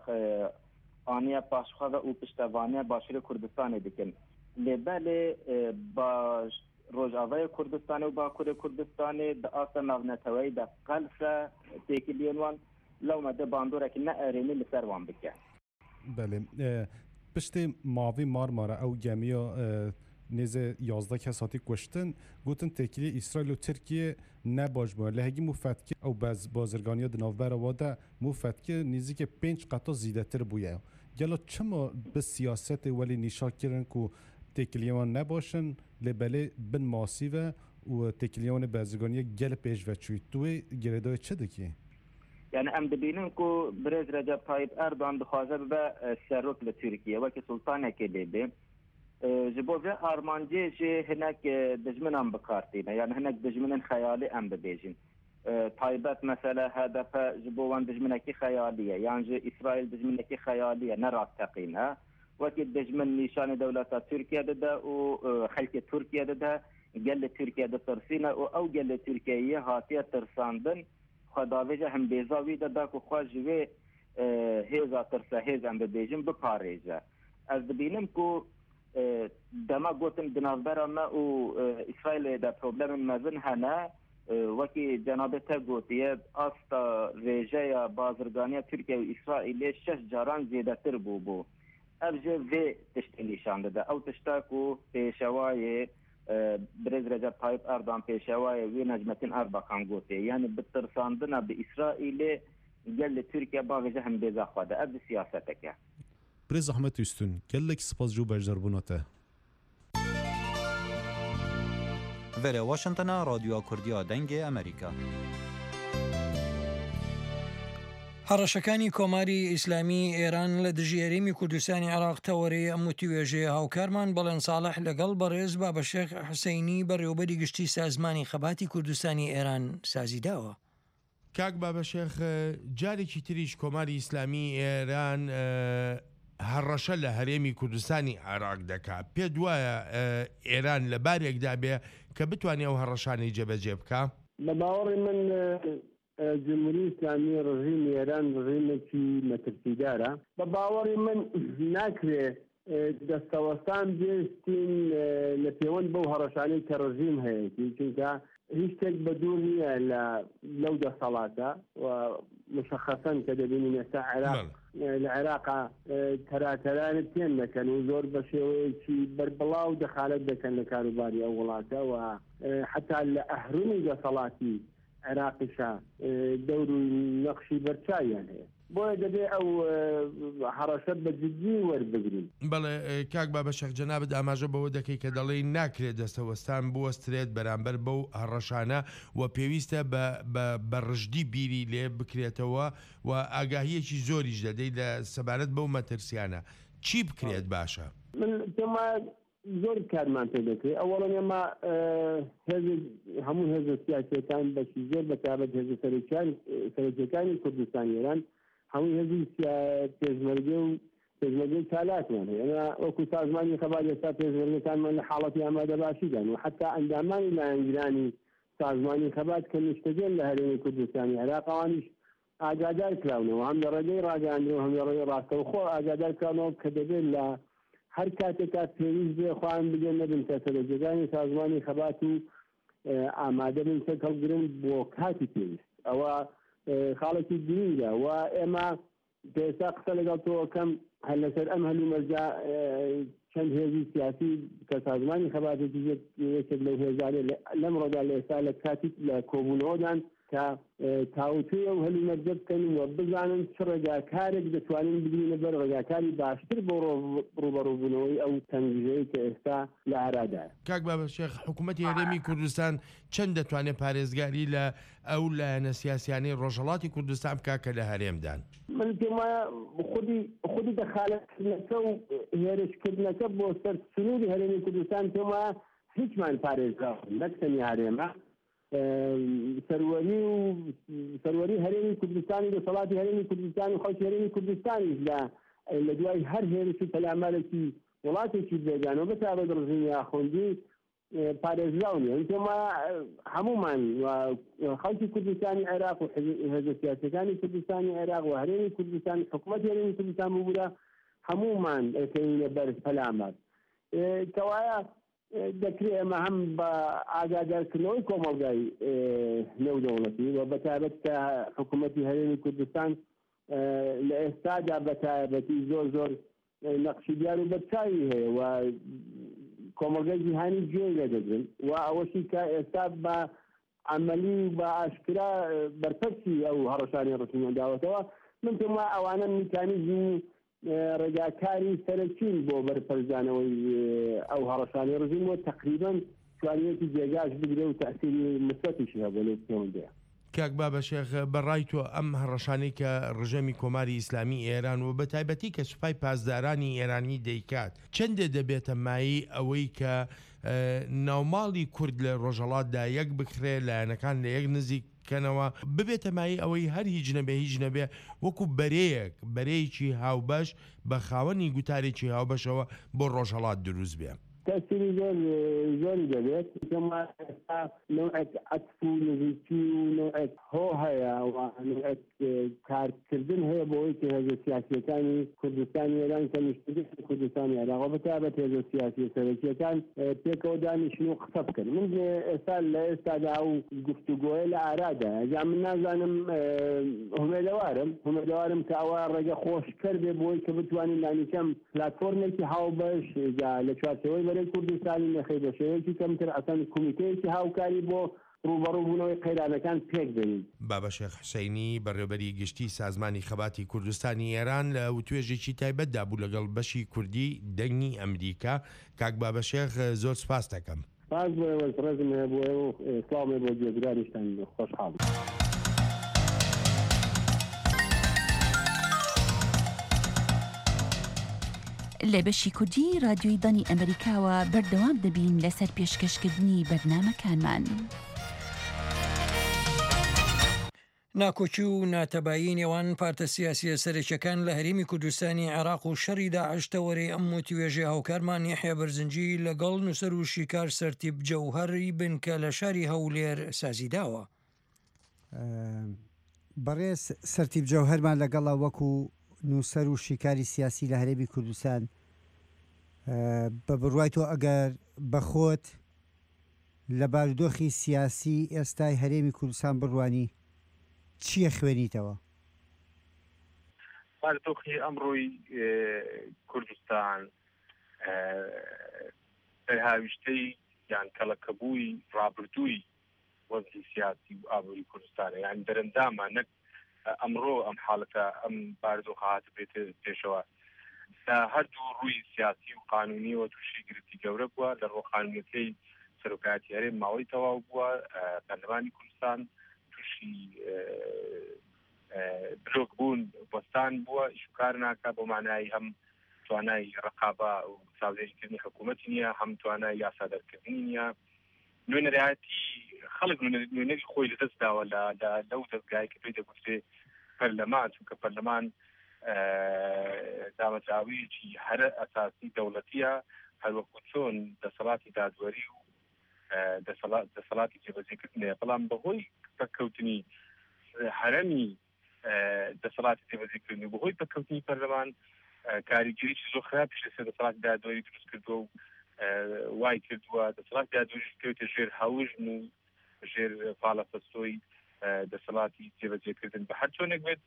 آنیا پاشخواه و پشتوانیا باشور کردستان دکن لباله باش روجاوای کردستان و باکور کردستان در آستان ناونتوی در قلصه تیکلیونوان لو مده باندوره که نه ارینی لسر وان بکه بله پشت ماوی مارمارا او گمیا نیز یازده کساتی کشتن گوتن تکیلی اسرائیل و ترکیه نباش بوده لحگی مفتکی او باز بازرگانی دنافبر واده مفتکی نیزی که پنج قطع زیده تر بوده گلا چما به سیاست ولی نیشا کرن که تکیلیان نباشن لبله بن ماسیوه و تکیلیان بازرگانی گل پیش و چوی توی گردای چه دکی؟ یعنی ام دبینن کو برز رجب طایب اردوان دخوازه به سروک لترکیه وکی سلطانه که دیده جبوزه آرمانجی جه هنک دجمن ام بکارتینه یعنی هنک دجمن خیالی ام ببیجین طایبت مثلا هدف جبوان دجمنکی خیالیه یعنی جه اسرائیل دجمنکی خیالیه نراستقینه وکی دجمن نیشان دولت ترکیه ده و خلق ترکیه ده گل ترکیه ده ترسینه و او گل ترکیه هاتیه ترساندن خداویجه هم بیزاوی ده ده که خواه جوه هیزا ترسه هیز ام ببیجن بپاریجه از دبینم که دما گوتم دنافبر ما و اسرائیل ده پروبلم مزن هنه وکی جناب تا گوتیه استا ریجه یا بازرگانی ترکیه و اسرائیل شش جاران زیده تر بو بو ابجه وی تشتی نشانده ده او تشتا که پیشوای برز رجب طایب اردوان پیشوای وی نجمتین ارباقان گوتیه یعنی بترساندنا به اسرائیل گل ترکیه باقیجه هم بیزا خواده اب سیاسته که برز احمد üstün gelek spas جو بجدربوناته وره واشنطن رادیو کوردیا دنگ ئەمریکا هەڕەشەکانی کۆماری ئیسلامی ئێران لە دژێریمی کوردستانی عێراق تەوەرەی ئەم توێژێ هاوکارمان بەڵێن ساڵح لەگەڵ بەڕێز بابەشێخ حوسەینی بەڕێوەبەری گشتی سازمانی خەباتی کوردستانی ئێران سازیداوە. کاک بابەشێخ جارێکی تریش کۆماری ئیسلامی ئێران هەڕەشە لە هەرێمی کوردستانی عێراق دەکات پێ دوایە ئێران لە بارێکدا بێ کە بتوانێت ئەو هەڕەشانەی جێبەجێ بکە بە باوەڕی من جمهوری اسلامی ڕژیم ئێران ڕژیمێکی مەترسیدارە بە باوەڕی من ناکرێ دەستەوەستان بێستین لە پەیوەند بەو هەڕەشانەی کە ڕژیم هەیەی چونکە هیچ شتێک بە دوور نییە لەو دەسەڵاتە و مشخصەن کە دەبینین ئێستا عێراق لە عێراقا تەراتەرانت پێن دەکەن و زۆر بە شێوەیەکی بەربڵاو دەخالەت دەکەن لە کاروباری ئەو وڵاتە و حتا لە ئەهرومی دەسەڵاتی عێراقیشا دەور و نەقشی بەرچاویان هەیە بۆیە دەبێ ئەو هەڕەشە بە جددی وەربگرین. بەڵێ کاک بابەشێخ جەنابەت ئاماژە بەوە دەکەی کە دەڵێی ناکرێت دەستەوەستان بوەسترێت بەرامبەر بەو هەڕەشانە و پێویستە بە ڕژدی بیری لێ بکرێتەوە و ئاگاهیەکی زۆریش دەدەی لە سەبارەت بەو مەترسیانە چی بکرێت باشە؟ من پێما زۆر کارمان پێ دەکرێت ئەوەڵەن ئێمە هەموو هێزە سیاسیەکان بەشی زۆر بەتابەت هێزە سەرۆکیەکانی کوردستانی ئێران هەموو هێزی پێشمەرگێ و پێشمەرگەی چالاکمان هەیە وەکو سازمانی خەبات ئێستا پێشمەرگەکانمان لە حاڵەتی ئامادە باشیدان و حتا ئەندامانی لایەنگرانی سازمانی خەبات کە نیشتەجێن لە هەرێمی کوردستانی عێراق ئەوانیش ئاگادار کراونەوە هەم لە ڕێگەی ڕاگەاندنەوە هەم لە ڕێگەی ڕاستەوخۆ ئاگادار کراونەوە کە دەبێت لە هەر کاتێکا پێویست بێ خۆیان بگەن نەبن کە سەرۆکیەکانی سازمانی خەبات و ئامادە بن سەر هەڵگرن بۆ کاتی پێویست ئەوە خاڵێکی گرینگە و ئێمە پێستا قسە لەگەڵ تۆکەم هەر لەسەر ئەم هەلومەرجا چەند هێزی سیاسی کە سازمانی خەباتێکی یەکێک لەو هێزانێ لەم ڕۆدا لە ئێستا لە کاتی لە کۆبوونەوەدان کە تاوتوێ و هەلومەرجە بکەن و بزانن چ ڕێگاکارێک دەتوانین بگرینە بەر ڕێگاکاری باشتر بۆ ڕوبەڕووبوونەوەی ئەو تەنگژەیە کە ئێستا لە عێراقدایە. کاک بابەشێخ حکوومەتی هەرێمی کوردستان چەند دەتوانێت پارێزگاری لە ئەو لایەنە سیاسیانەی ڕۆژهەڵاتی کوردستان بکاکە لە هەرێمدان؟ من پێم وایە خودی خودی دەخالەتکردنەکە و هێرشکردنەکە بۆ سەر سنووری هەرێمی کوردستان پێم وایە هیچمان پارێزراوە نەک تەنیا هەرێمە سەروەری و سەروەری هەرێمی کوردستانی دەسەڵاتی هەرێمی کوردستانی خەڵکی هەرێمی کوردستانیش لە دوای هەر هێرش و پەلامارێکی وڵاتێکی بێگانەوە بەتابەت ڕژیمی یاخۆندی پارێزراونی ئەم پێم وایە هەمومان خەڵکی کوردستانی عێراق و هێزە سیاسیەکانی کوردستانی عێراق و هەرێمی کوردستان حکوومەت هەرێمی کوردستان ببوورە هەمومان ئەکەینە بەر پەلامار کەوایە دەکرێت ئەمە هەم بە ئاگادارکردنەوەی کۆمەڵگای نێودەوڵەتی و بەتابەت کە حکوومەتی هەرێمی کوردستان لە ئێستادا بەتایبەتی زۆر زۆر نەقشی دیار و بەرچاوی هەیە و کۆمەڵگای جیهانی گوێی لێدەگرن و ئەوەشی کە ئێستا بە عملی و بە ئاشکرا بەرپەرچی ئەو هەڕەشانی ڕسمیەنداوەتەوە من پێم وایە ئەوانە میکانیزمی ڕێگاکاری سەرچین بۆ بەرپەرزانەوەی ئەو هەڕەشانی ڕژیمەوە تقریبا توانیەتی جێگاش بگرێ و تەسیری مثبەتیشی هەبوو لەو پەیوەندەیە. کاک بابەشێخ بەڕای تۆ ئەم هەڕەشانەی کە ڕژەمی کۆماری ئیسلامی ئێران و بە تایبەتی کە سوپای پاسدارانی ئێرانی دەیکات چەندێ دەبێتە مایی ئەوەی کە ناوماڵی کورد لە ڕۆژهەڵاتدا یەک بکرێ لایەنەکان لە یەک نزیککەنەوە ببێتە مایی ئەوەی هەر هیچ نەبێ هیچ نەبێ وەکو بەرەیەک بەرەیەکی هاوبەش بە خاوەنی گوتارێکی هاوبەشەوە بۆ ڕۆژهەڵات دروست بێ. تأثيري زور زوري دبيت كما نوع عطف نزيكي ونوع هو هيا ونوع كار كردن هي بوي كهذا السياسي كان كردستان إيران كان يشترك كردستان إيران وبتابة هذا السياسي سوية كان بيكو داني شنو خطف كان من إسال إستاد أو جفتجوه لعرادة جامنا زانم هم دوارم هم دوارم كأوار رجع خوش كرب بوي كبتواني لاني كم بلاتفورم كي هاو باش جا لشواتوي برای کوردستانی نەخێ بە شێوەیەکی کەمتر ئەسان کۆمیتەیەکی هاوکاری بۆ ڕوبەڕووبوونەوەی قەیرانەکان پێک دەین. بابەشێخ حوسەینی بەڕێوەبەری گشتی سازمانی خەباتی کوردستانی ئێران لە وتوێژێکی تایبەتدا بوو لەگەڵ بەشی کوردی دەنگی ئەمریکا. کاک بابەشێخ زۆر سپاس دەکەم. سپاس بۆ ئێوە ڕێزم هەیە بۆ ئێوە و سڵامێ بۆ گوێگرانیشتان خۆشحاڵم. لە بەشی کوردی رادیۆی دانی ئەمریکاوە بەردەوام دەبین لەسەر پێشکەشکردنی بەرنامەکانمان. ناکۆچی و ناتەبایی نێوان پارتە سیاسیە سەرەکیەکان لە هەرێمی کوردستانی عێراق و شەڕی داعشتەوەرەی ئەم وتوێژێ هاوکارمان یحیە بەرزنجی لەگەڵ نووسەر و شیکار سەرتیب جەوهەری بنکە لە شاری هەولێر سازیداوە. بەڕێز سەرتیب جەوهەرمان لەگەڵا وەکو نووسەر و شیکاری سیاسی لە هەرێمی کوردستان بە بڕوای تۆ ئەگەر بەخۆت لە بارودۆخی سیاسی ئێستای هەرێمی کوردستان بڕوانی چییە خوێنیتەوە؟ بارودۆخی ئەمڕۆی کوردستان هاویشتەی یان کەڵەکەبووی ڕابردووی وەزعی سیاسی و ئابووری کوردستانە یان دەرەندامە نەک ئەمڕۆ ئەم حاڵەتە ئەم بارودۆخ هاتە بێت پێشەوە هەردوو ڕووی سیاسی و قانونیەوە تووشی گرفتی گەورە بووە لە ڕۆ قانونیەکەی سەرۆکایەتی هەرێم ماوەی تەواو بووە پەرلەمانی کوردستان تووشی بلۆک بوون بۆستان بووە ئیشوکار ناکا بۆ مانایی هەم توانای ڕقابە و چاودێریکردنی حکوومەتی نییە، هەم توانای یاسادەرکردنی نییە. نوێنەرایەتی خەڵک نوێنەری خۆی لەدەست داوە لەو دەستگای کە پێی دەگوترێ پەرلەمان، چونکە پەرلەمان دامەزراوەیەکی هەرە ئەساسی دەوڵەتیە، هەروەکو چۆن دەسەڵاتی دادوەری و دەسەڵاتی جێبەجێکردنەیە، بەڵام بەهۆی پەککەوتنی هەرەمی دەسەڵاتی جێبەجێکردنی و بەهۆی پەککەوتنی پەرلەمان کاریگەریی زۆر خراپیش لەسەر دەسەڵاتی دادوەری دروست کردووە و وای کردووە دەسەڵاتی دادوەری کەوتە ژێر هاوژن و ژێر پاڵەپەستۆی دەسەڵاتی جێبەجێکردن. بە هەر چۆنێک بێت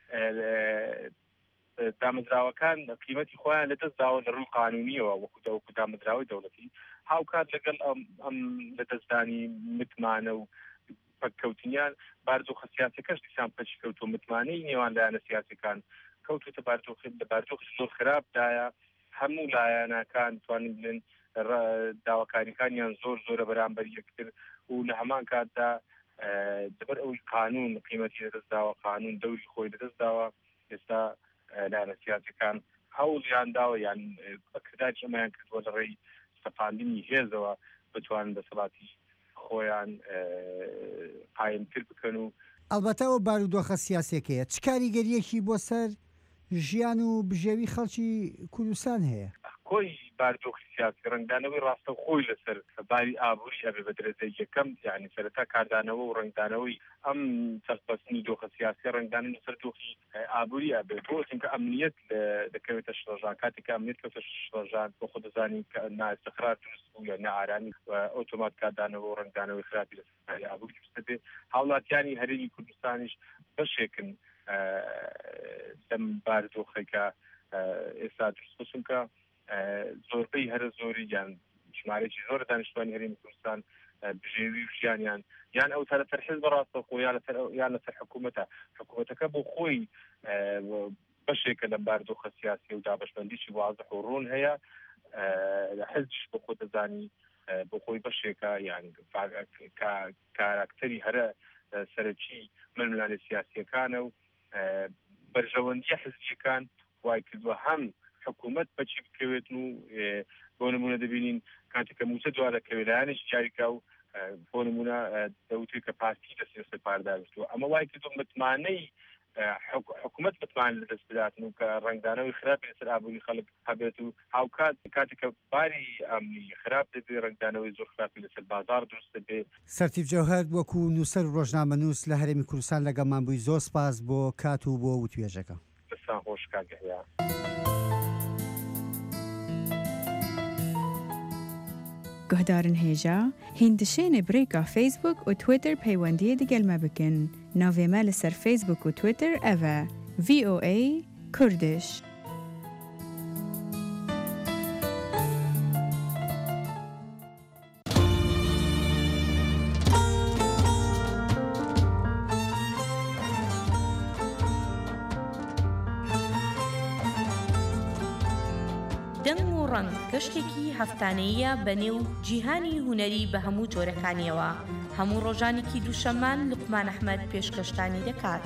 دامەزراوەکان قیمەتی خۆیان لەدەست داوە لە ڕووی قانونیەوە وەکو وەکو دامەزراوەی دەوڵەتی، هاوکات لەگەڵ ئەم لەدەستدانی متمانە و پەککەوتنیان باردۆخە سیاسەکەش دیسان پەچی کەوتووە، متمانەی نێوان لایەنە سیاسەکان کەوتوتە باردۆخی زۆر خراپدایە. هەموو لایەنەکان توانین بڵێن داواکاریەکانیان زۆر زۆرە بەرامبەر یەکتر و لە هەمان کاتدا دەبەر ئەوی قانون قیمەتی لەدەست داوە، قانون دەوری خۆی لەدەست داوە، ئێستا لایەنە سیاسەکان هەوڵیان داوە یان بەکرداری ئەمەیان کردووە لە ڕێی سەپاندنی هێزەوە بتوانن دەسەڵاتی خۆیان قایمتر بکەن. و ئەلبەتە ئەو بارودۆخە سیاسێکەیە چ کاریگەریەکی بۆ سەر ژیان و بژێوی خەڵکی کوردستان هەیە؟ کۆی باردۆخی سیاسی ڕنگدانەوەی ڕاستە خۆی لەسەر باری ئابووری ئەبێ بە درێژەی یەکەم، یعنی سەرەتا کاردانەوە و ڕنگدانەوەی ئەم سەرپەستنی دۆخە سیاسی ڕنگدانی لەسەر دۆخی ئابووری ئەبێ، بۆ چونکە ئەمنیەت دەکەوێتە شڵەژان، کاتێک ئەمنیەت کەوتە شڵەژان بۆ خۆ دەزانی کە نائستقرار دروست بوو یا نەئارامی و ئۆتۆمات کاردانەوە و ڕنگدانەوەی خراپی لەسەر ئابووری دروست دەبێت. هاوڵاتیانی هەرێمی کوردستانیش بەشێکن لەم باردۆخەکە ئێستا دروست چونکە زۆربەی هەرە زۆری یان ژمارەی زۆر دانیشتوانی هەرێمی کوردستان بژێوی و ژیانیان یان ئەو سەرەتەر حیزب ڕاستەوخۆ یان لەسەر حکوومەتە، حکوومەتەکە بۆ خۆی بەشێکە لەم باردۆخە سیاسی و دابەشبەندیشی واضح و ڕوون هەیە، حیزبش بۆ خۆ دەزانی بۆ خۆی بەشێکە یان کاراکتەری هەرە سەرەکی ململانە سیاسیەکانە و بەرژەوەندیە حزبیەکان وای کردووە هەم حکوومەت بەچی بکەوێت و بۆ نمونە دەبینین کاتێککە موسە دوا دەکەوێت لایەنش جاریکا و بۆ نمونە دەوتێت کە پارتی لە سیاسەت پارداگرتووە. ئەمە وای کردووە متمانەی حکوومەت بتوان لەدەست بداتن و کە ڕنگدانەوەی خراپی لەسەر ئابووری خەڵک هەبێت و هاوکات کاتێککە باری ئەمنی خراپ دەبێت ڕنگدانەوەی زۆر خراپی لەسەر بازار دروست دەبێت. سەرتیب جەوهەر وەکو نووسەر و ڕۆژنامەنووس لە هەرێمی کوردستان لەگەڵمان بووی، زۆر سپاس بۆ کات و بۆ وتوێژەکە. دەستان خۆش کاگەهەیە. گهدارن هێژا هیندشێنێ برێکا فیسبوک و تویتر پەیوەندیە دەگەلمە بکەن. ناوێمە لەسەر فیسبوک و تویتر ئەڤە ڤی ئۆ ئەی کوردش. گەشتێکی هەفتانەیە بەنێو جیهانی هونەری بە هەموو جۆرەکانیەوە. هەموو ڕۆژانێکی دووشەمان لوقمان ئەحمەد پێشکەشتانی دەکات.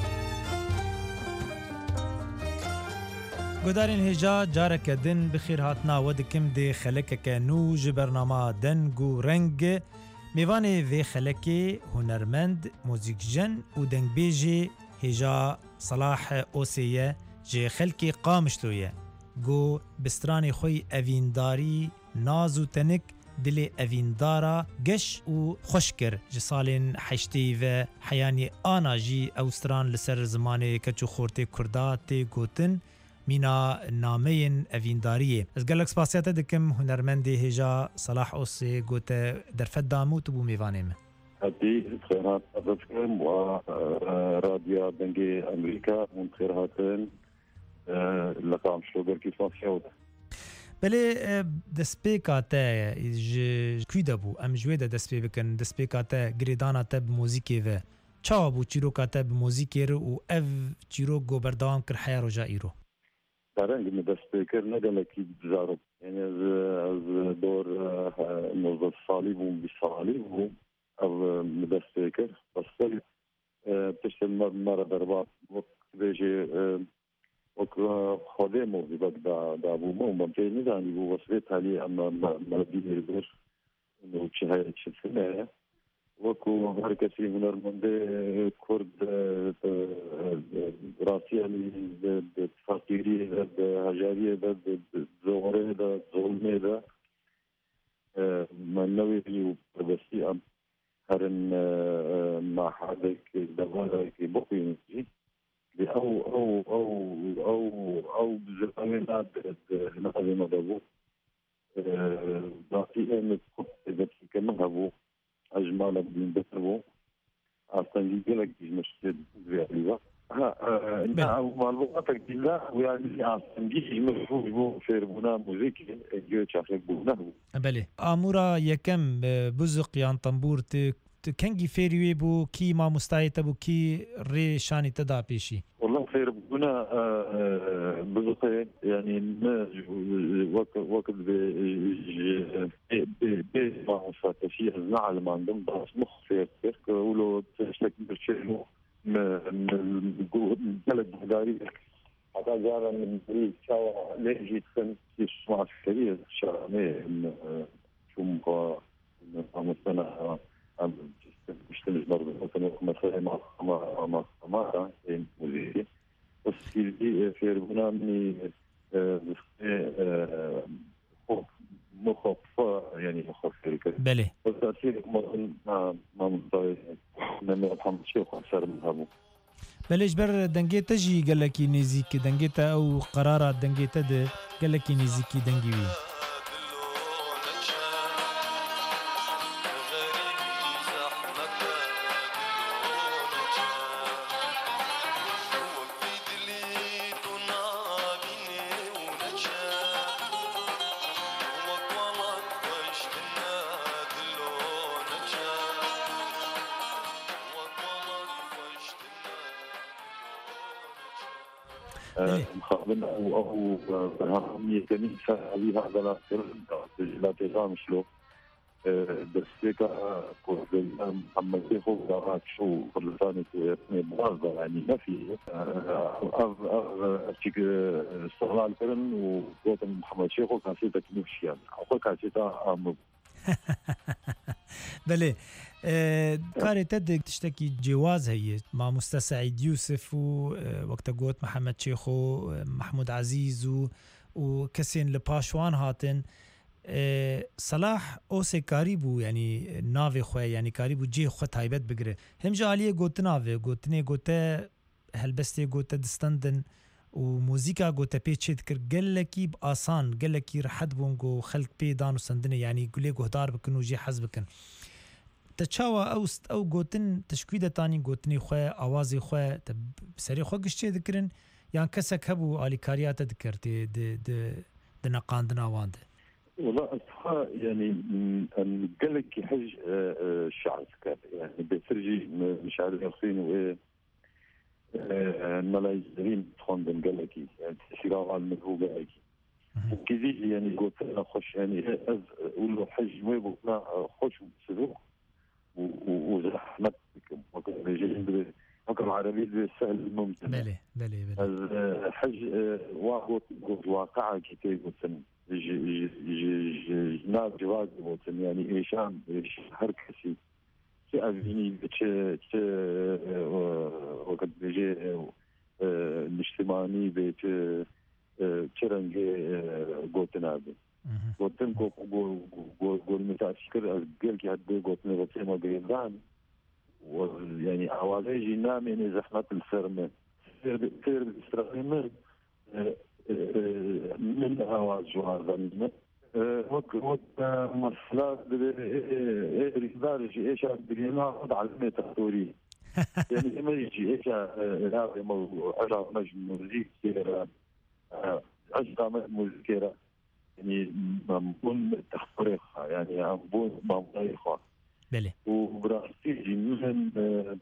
گۆدارên هێژا carekê din bi xêr hatinawe dikim dê xelekeke nû ji bernama deng û reng mêvanê vê xelekê hunermend, mûzîkjen û dengbêjê hêja Salah Osê ye ji xelkê Qamişlo ye. گو بسترانی خوی اوینداری ناز و تنک دل اویندارا گش و خوشکر جسالین حشتی و حیانی آنا جی اوستران لسر زمان کچو خورت کردا تی گوتن مینا نامین اوینداریه. از گلک سپاسیت دکم هنرمند هجا صلاح اوسی گوته درفت دامو تو بو میوانیم. هدي خيرات أردكم وراديو دنجي أمريكا من خيراتين لقام شلوگر کی فاصله بله دسپیکاته کوی دبو ام جوی د دسپی بکن دسپیکاته گریدانا تب موزیکی و چا بو چیروکاته به موزیکی رو او اف چیرو گوبردام کر حیا رو جایرو برنگ می دسپیکر ندم کی بزارو یعنی از از دور موظف سالی بو بی سالی بو او می دسپیکر بس تشتل مره دربا وقت بیجی وخذ موهبة دا أبو مو ممتاز يعني هو وصلت عليه أما ما بيني البر إنه شهادة شفناه وكو هركسي هنرمند كرد راسي يعني فقيري هجارية زوري ظلمي من نوي بسي أم هرن مع حدك دغالك بقي أو أو أو أو أو بزمانات نقل مضبوط نعطي أن إذا كمان هبو أجمل من بتربو أصلاً يجيلك مشكلة زيادة ها أنت أو معلوماتك بالله ويعني أصلاً يجي مفهوم في ربنا موسيقى يجي شافك بنا بله آمورا يكم بزق يان طنبور ت كنجي فيريوي بو كي ما مستعيت بو كي ري شاني تدا بيشي والله خير بنا بزق يعني ما وقت وقت ب ب ما وصلت فيه النعل ما عندهم بس مخ خير خير ولو تشتكي بالشيء من البلد هداري حتى جارا من بريد شاوى ليجي تكن يسمع كثير شامي شو مقا مستنى مشتمل برضه مثلا مثلا مع مع مع مع موسيقى بس في في ربنا مني مخف يعني مخف بله بس أصير ما ما ما مستوي من محمد شيخ أكثر من هذا بلش بر دنجيتا جي قال لك نزيك دنجيتا أو قرارات دنجيتا ده قال لك نزيكي دنجيوي مخابن او او برهانية كنيسة عليها هذا لا تزام شلو دستيكا محمد شيخو دارات شو خلصاني تويتني بغازة يعني ما في أغ أغ أشيك استغلال فرن وقوة محمد شيخو كاسيتا كنوشيان أو كاسيتا أمو بله كاري تد تشتكي جواز هي مع مستر سعيد يوسف ووقت قوت محمد شيخو محمود عزيز وكسين لباشوان هاتن صلاح اوسي كاريبو يعني نافي خوي يعني كاريبو جي خو تايبت بگره هم جاليه قوت نافي قوتني قوت هلبستي قوت دستندن وموسيقى قوت بيتشيت كر قلكي بآسان قلكي رحد بونغو خلق بي دانو سندنه يعني قولي قهدار بكن وجي حز بكن تشاوا اوست او قوتن تشكويدة تاني قوتني خوي اوازي خوي بسري خو قشتي ذكرن يعني كسك هبو آلي كاريات ذكرتي د د دنقاندنا واند والله أصحى يعني أن قلك حج الشعب كان يعني بترجي مش عارف يخفين وإيه الملايين تخوندن قلكي يعني تشيروا على المذهوب قلكي وكذي يعني قلت أنا خوش يعني أز أقول له حج ما يبغى خوش سلوك وزحمت ممكن يجي ممكن عربي بالسهل ممتع بلي بلي بلي حج واقع واقع كتير قلت جناب جواز بوتن يعني إيشان هركسي تأذيني بتش تش وقت بيجي الاجتماعي بيت ترنجي قوتنابي قوتن كو قول قول متأشكر قال كي هاد قوتنا بتسمع بيدان ويعني أوازي جنام يعني زحمة الفرمة سير سير باستخدام من أواز جوار ذنب وقت وقت مرسلات رجال إيش بدينا وضع الميت الثوري يعني ما يجي إيش لا مو أجا مجموعة كيرا أجا مجموعة يعني ممكن تخفرها يعني ممكن ممكن بله وبراسي من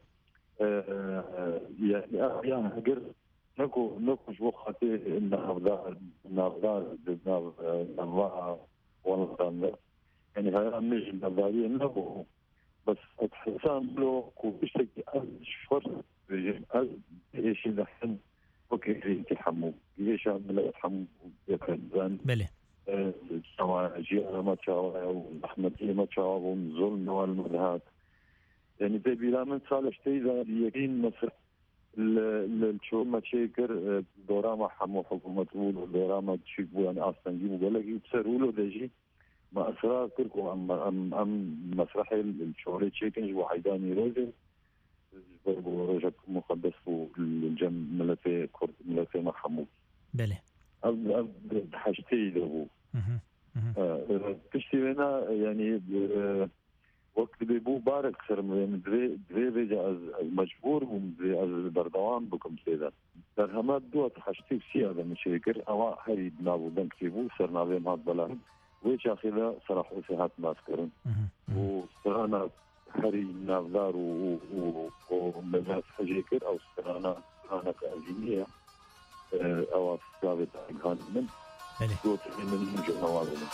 يعني يعني هجر نكو نكو شو خاطر النهضة النهضة النهضة والله يعني هاي مش نظرية نكو بس حسام له كوبشتك أز شفر أز إيش نحن وكيف يتحمل جيانا ما تشاوى وأحمدية ما تشاوى والظلم والمرهات يعني زي بلا من صالح تيزا يقين مصر الشو ما تشيكر دوراما حمو حكومة ولو دوراما تشيكو يعني أصلا جيبو قال لك يبصروا له دجي ما أسرار كركو أم أم أم مسرح الشوري تشيكنج وحيداني روزن برضو رجب مقدس والجم ملتي كرد ملتي محمود بله أب أب حاجتي له تشتي هنا يعني وقت بيبو بارك خير من دري دري رجع مجبور ومدري از بردوان بكم سيدا درهمات دوت حاجتي سيادة مشيكر أو هاي بنابو دنكتيبو صرنا بهم هاد بلان ويش أخيرا صراحة وسهات ماسكرن وصرانا هري نافدار ومجاز حجيكر أو صرانا صرانا كأزينية أو ثابت عن من دوت من نجو نوالنا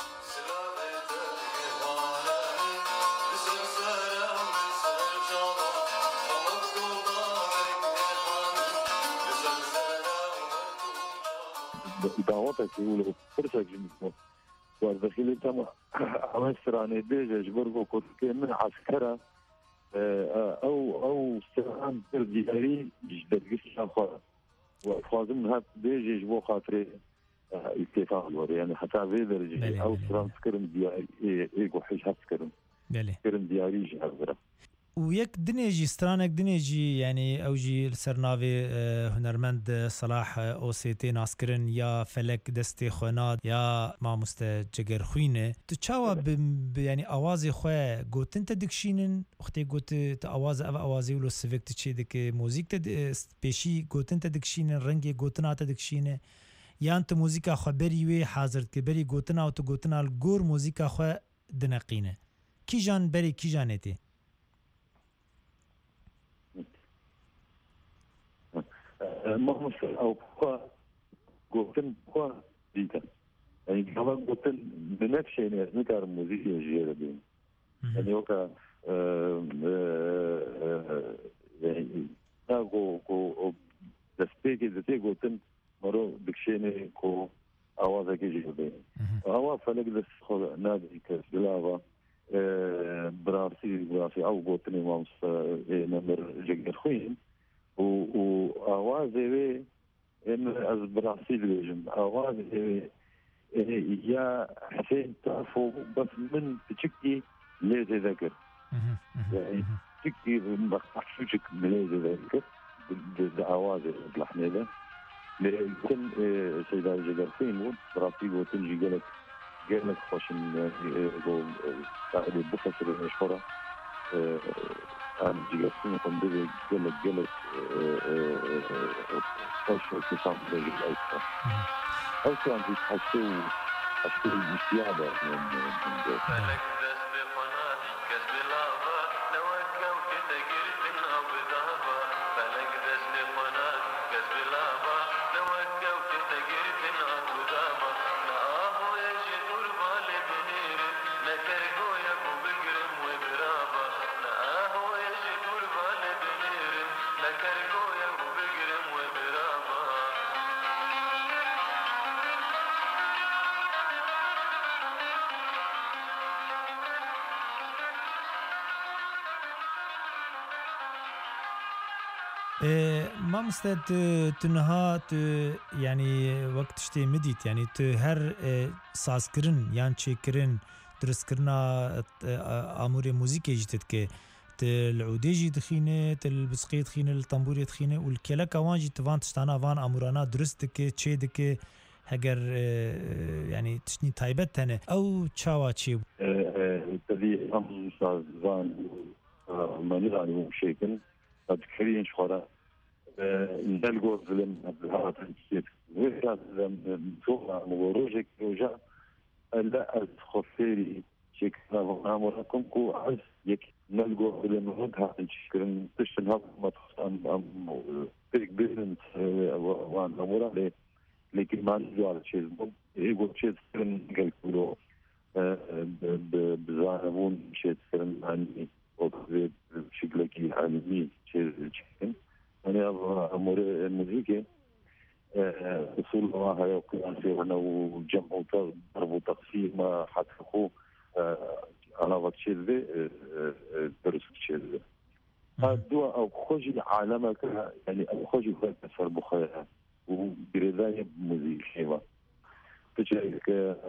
دعوتك يقولوا فرصك جنبه والدخيل تم عمستر عن الدجاج جبرقو كنت من عسكرة أو أو سرعان دياري جدد قصة أخرى وفازم هات دجاج جبو خاطري استيفاء الور يعني حتى في درجة أو سرعان سكرم دياري إيقو حيش هات سكرم سكرم دياري جهازرة ويك دنيجي سترانك دنيجي يعني اوجي سرناوي هنرمند صلاح اوسيتي ناسكرن يا فلك دستي خوناد يا ما مست جگر خوينه تشاوا يعني اوازي خو گوتن تدكشينن وختي گوت تاواز او اوازي ولو سيفيك تشي دك موزيك تد سبيشي گوتن تدكشينن رنگي گوتنا تدكشينه يا انت موزيكا خبري وي حاضر كبري گوتنا او تو گوتنا الگور موزيكا خو دنقينه كي جان بري كي جانتي ما مصر أو بقى قوتن بقى ديتا يعني كمان قوتن بنفس يعني نكار موسيقى جيرة بين يعني وكا يعني ناقو كو دستيكي دستيكي قوتن مرو بكشيني كو أوازا كي جيرة بين أوا فلك دست خل نادي كسلافا براسي براسي أو قوتني مامس نمر جير خوين وأوازي إن از براسيل بيجن أوازي يا حسين تعرفوا بس من تشكي ليه ذكر يعني تشكي بخشوشك ليه ذكر بأوازي الحنيدة لكن سيدة جدارفين براسيل وتنجي قالك قالك خوشن قاعد بفصل المشهورة أنا جلسنا قنديل جلد جلد أشهر كسام رجل أوسع أوسع عندي حسوا حسوا الاستيابة من من ذلك. ما مستد تنها يعني وقت شتي مديت يعني هر ساز كرن يعني شي كرن درس كرنا امور موسيقى جتت كي العوديجي دخينه البسقي دخينه الطنبوري دخينه والكلا كوانجي تفان تشتانا فان امورانا درست كي تشي دك هجر يعني تشني تايبت تنه او تشاوا تشي تدي ام ساز فان مانيراني وشيكن تذكرين شخورا ندلقوا ظلم بهذا الشيء وكان سوى مغروجك رجع لا أتخفيري شكرا وعمركم كو عز يك نلقوا ظلم ردها شكرا تشتن هذا ما تخصم أم ترك بيزنس وان أمورا لكن ما نجوا على شيء يقول شيء سرن قال كله بزانبون شيء سرن عني وكذا بشكل عالمي شيء شكل أنا أمور الموسيقى أصول الله يقول أنا وجمع ضرب وتقسيم ما حتخو علاوة تشيلي درس تشيلي هادو أو خوجي عالمك يعني أو خوجي خلق أسفر بخيرها وبريدانية بموزيكيما تجيك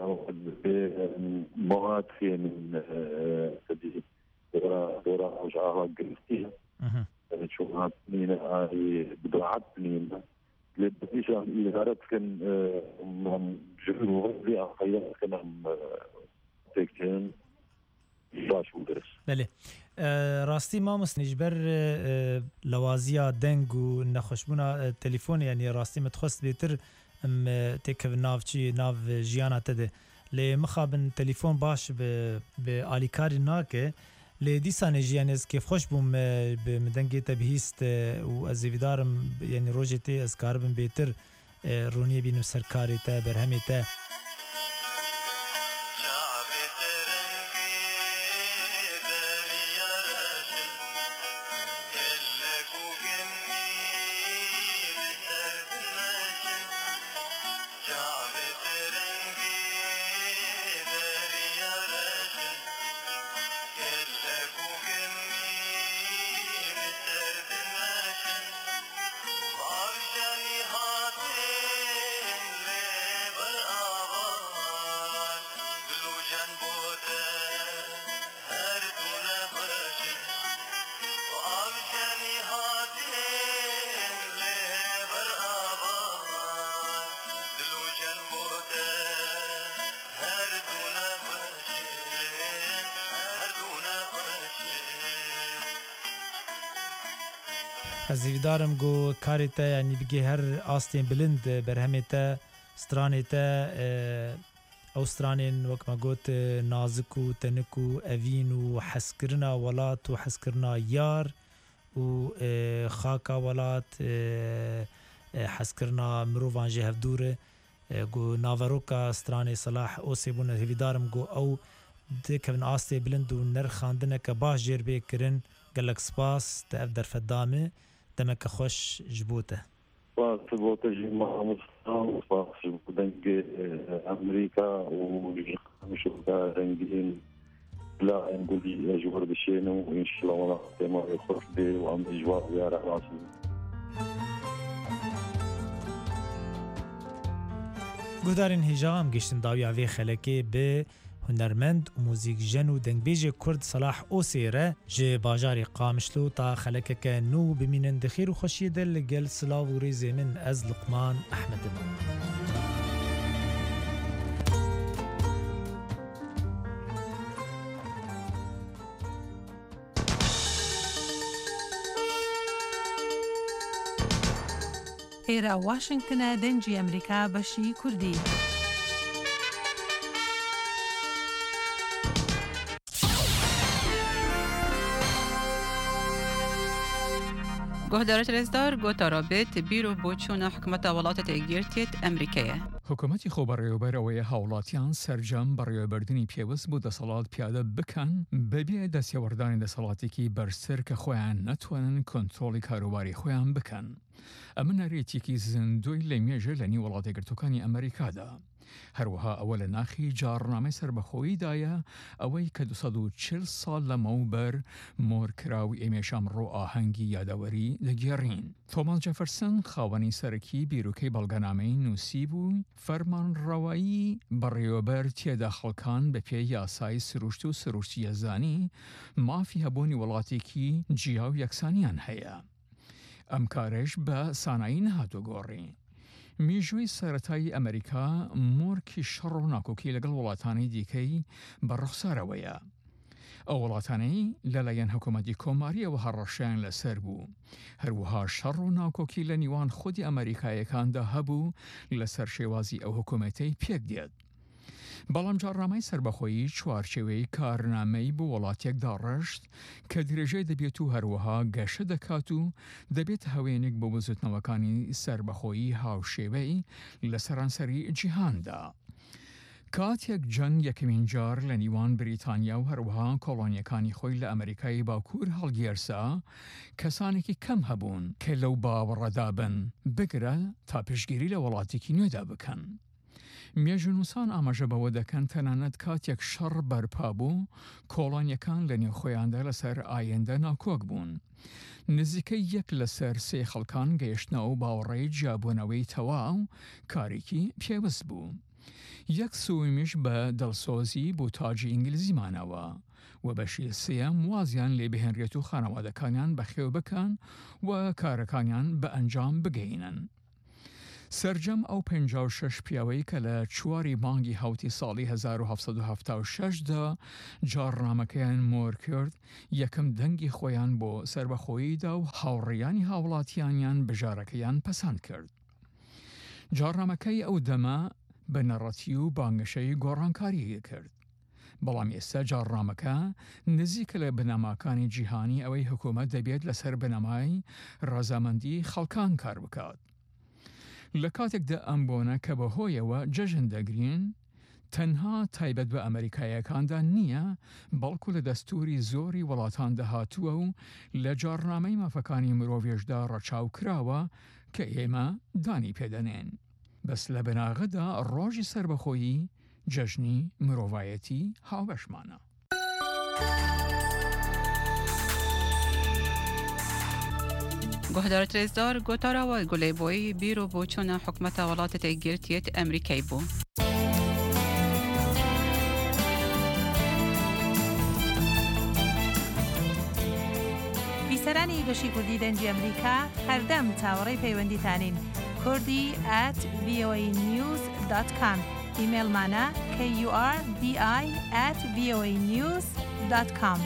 مواد في من تدي دورة دورة أو جاها قريتيها يعني شو هاتنينا بدعات نينا لبديش عن إدارة كان من جمهور لي أخيرا كان تكتين باش ودرس. بله راستی ما مستنجبر لوازیا دنگ و نخوشبونا تلفن یعنی راستی متخصص بیتر ام تک ناف چی ناف جیانا تده لی مخابن تلفن باش به به آلیکاری ناکه لی دیسان جیانز که خوش بوم به مدنگی تبهیست و از ویدارم یعنی روجتی از کاربن بیتر رونی بینو سرکاری تا برهمی تا از ویدارم گو کاری تا یعنی بگی هر آستین بلند برهمی تا سترانی تا او سترانین وک ما گوت نازک و تنک و اوین و حسکرنا ولات و حسکرنا یار و خاکا ولات حسکرنا مروفان جهف دوره گو ناوروکا سترانی صلاح او سیبون ویدارم گو او دکن آستی بلند و نرخاندنه که باش جیر بیکرن گلک سپاس تا اف در فدامه دمك خوش جبوته جبوته جماعة مصطفى سباس جبوتنج أمريكا ومشوكا رنجين لا نقول لي أجوار بشينو وإن شاء الله ولا تما يخرج بي وعم إجوار يا راسي گودارین هجام گشتن داوی عوی خلکی به هنرمند و موزیکجن و دنگبیج کرد صلاح اوسیره جه باجاری قامشلو تا خلکه که نو بمینن دخیر و خوشی دل لگل سلاو و ریزی من از لقمان احمد من ئێرە واشنگتنە دەنجی ئەمریکا بەشی کوردی. گهدارت رزدار گوتا رابط بیرو بۆچوونە حکومەتە وڵاتە تێگیرتێت ئەمریکایە. حکوومەتی خۆبەڕێوەبەرەوەی هاوڵاتیان سەرجەم بەڕێوەبردننی پێوەست بوو دەسەڵات پیادە بکەن بەبێ دەستێوەردانی دەسەڵاتێکی بەرزتر کە خۆیان نەتوانن کۆنتڕۆڵی کاروباری خۆیان بکەن. ئەمە نەرێتێکی زیندوی لە مێژە لە نێو وڵاتە گرتوەکانی ئەمریکادا. هەروەها ئەوە لە ناخی جاڕنامەی سربەخۆییدایە ئەوەی کە دووسەد و چل ساڵ لەمەوبەر مۆرکراوی ئێمێشام ڕۆ ئاهەنگی یادەوەری دەگێڕین. تۆماس جەفەرسن خاوەنی سەرەکی بیرۆکەی بەڵگەنامەی نووسی بوو فەرمانڕەوایی بەڕێوەبەر تێدا خەڵکان بە پێی یاسای سروشت و سروشتیە زانی مافی هەبوونی وڵاتێکی جیا و یەکسانیان هەیە. ئەم کارش بە سانایی نەهاتوە گۆڕی. میژووی سەرەتایی ئەمریکا مۆرکی شەڕ و ناکۆکی لەگەڵ وڵاتانی دیکەی بەڕوخسارەوەیە. ئەو وڵاتانەی لەلایەن حکوومەتی کۆماریەوە هەڕەشیان لەسەر بوو. هەروەها شەڕ و ناکۆکی لە نیوان خودی ئەمریکایەکاندا هەبوو لەسەر شێوازی ئەو حکوومەتەی پێک دێت. بەڵام جاڕنامەی سربەخۆیی چوارچێوەی کارنامەی بۆ وڵاتێک داڕەشت کە درێژەی دەبێت و هەروەها گەشە دەکات و دەبێت هەوێنێک بۆ بزوتنەوەکانی سربەخۆیی هاوشێوەی لە سەرانسەری جیهاندا. کاتێک جەنگ یەکەمین جار لە نیوان بریتانیا و هەروەها کۆڵۆنیەکانی خۆی لە ئەمریکای باکوور هەڵگێرسا کەسانێکی کەم هەبوون کە لەو باوەڕەدا بن بگرە تا پشتگیری لە وڵاتێکی نوێدا بکەن. مێژونووسان ئاماژە بەوە دەکەن تەنانەت کاتێک شەڕ بەرپا بوو کۆڵۆنیەکان لە نێو خۆیاندا لەسەر ئایندە ناکۆک بوون. نزیکەی یەک لەسەر سێ خەڵکان گەیشتنەوە و باوەڕێی جیابوونەوەی تەواو کارێکی پێوەست بوو. یەک سوومیش بە دڵسۆزی بۆ تاجی ئینگلیزیمانەوە و بەشی سێم وازیان لێ بهێنرێت و خانەوادەکانیان بەخێو بکەن و کارەکانیان بە ئەنجام بگەینن. سەرجەم ئەو پەنجا و شەش پیاوەی کە لە چواری مانگی هەوتی ساڵی هەزار و هەڤسەد و هەڤتا و شەش دا جارڕامەکەیان مۆر کرد یەکەم دەنگی خۆیان بۆ سربەخۆییدا و هاوڕێیانی هاوڵاتیانیان بژارەکەیان پەسەند کرد. جارڕامەکەی ئەو دەمە بە نەڕەتی و بانگەشەی گۆڕانکاری کرد. بەڵام ئێستا جارڕامەکە نزیکە لە بنەماکانی جیهانی ئەوەی حکوومەت دەبێت لەسەر بنەمای ڕەزامەندی خەڵکان کار بکات. لە کاتێکدا ئەم بۆنە کە بەهۆیەوە جەژن دەگرین، تەنها تایبەت بە ئەمریکایەکاندا نییە بەڵکو لە دەستوری زۆری وڵاتان دەهاتووە و لە جارنامەی مافەکانی مرۆڤێشدا ڕەچاو کراوە کە ئێمە دانی پێدەنێن. بەس لە بەناغەدا ڕۆژی سربەخۆیی جەژنی مرۆڤایەتی هاوبەشمانە. گۆهدار ترێزدار گۆتاراوە گولێبۆی بیرۆ بۆ چۆنە حکومەتە وڵاتە گرتیت ئەمریکای بوو. بیسەرانی بەشی کوردی دەنجی ئەمریکا هەردەم چاوەڕێی پەیوەندیتانین کوردی ئەت ڤی ئۆ ای نیوز دات کام ئیمێلمانە کە یو ئار دی ئای ئەت ڤی ئۆ ای نیوز دات کام.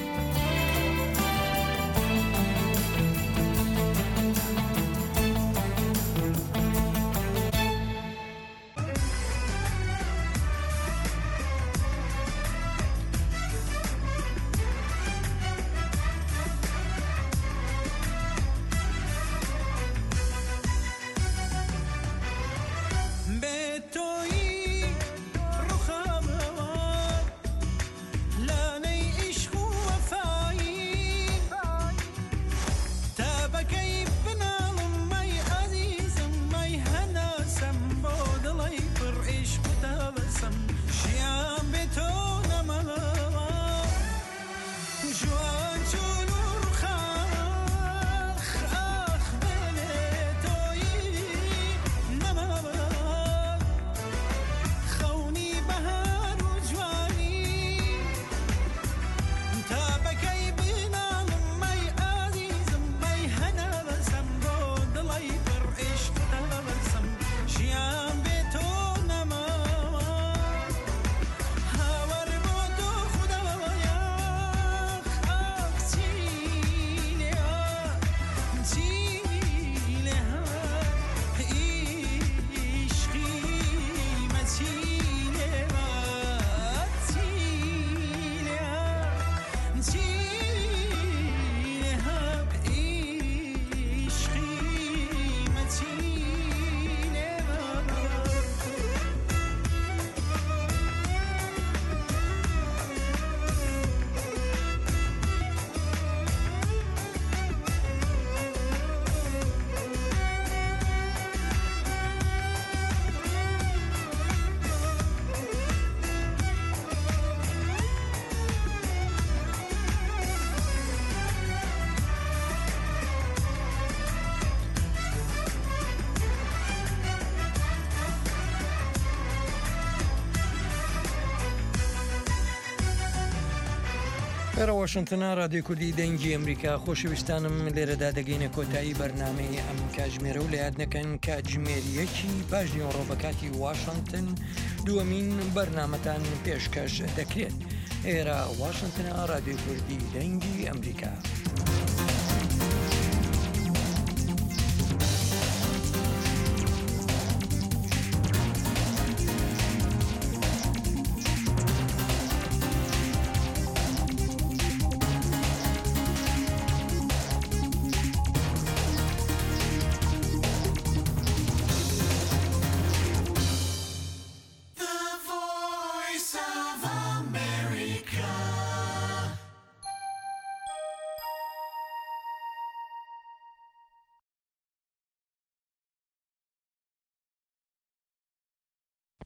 لێرە واشنتنە ڕادیۆ کوردی دەنگی ئەمریکا خۆشەویستانم لێرەدا دەگەینە کۆتایی بەرنامەی ئەم کاتژمێرە و لە یاد نەکەن کاتژمێریەکی پاش نیوەڕۆ بە کاتی واشنتن دووەمین بەرنامەتان پێشکەش دەکرێت. ئێرە واشنتنە ڕادیۆ کوردی دەنگی ئەمریکا.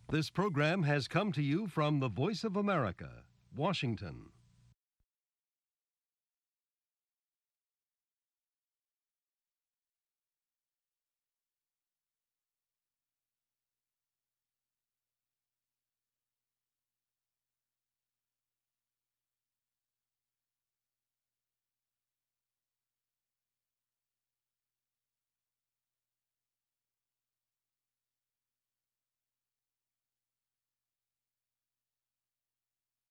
This program has come to you from the Voice of America, Washington.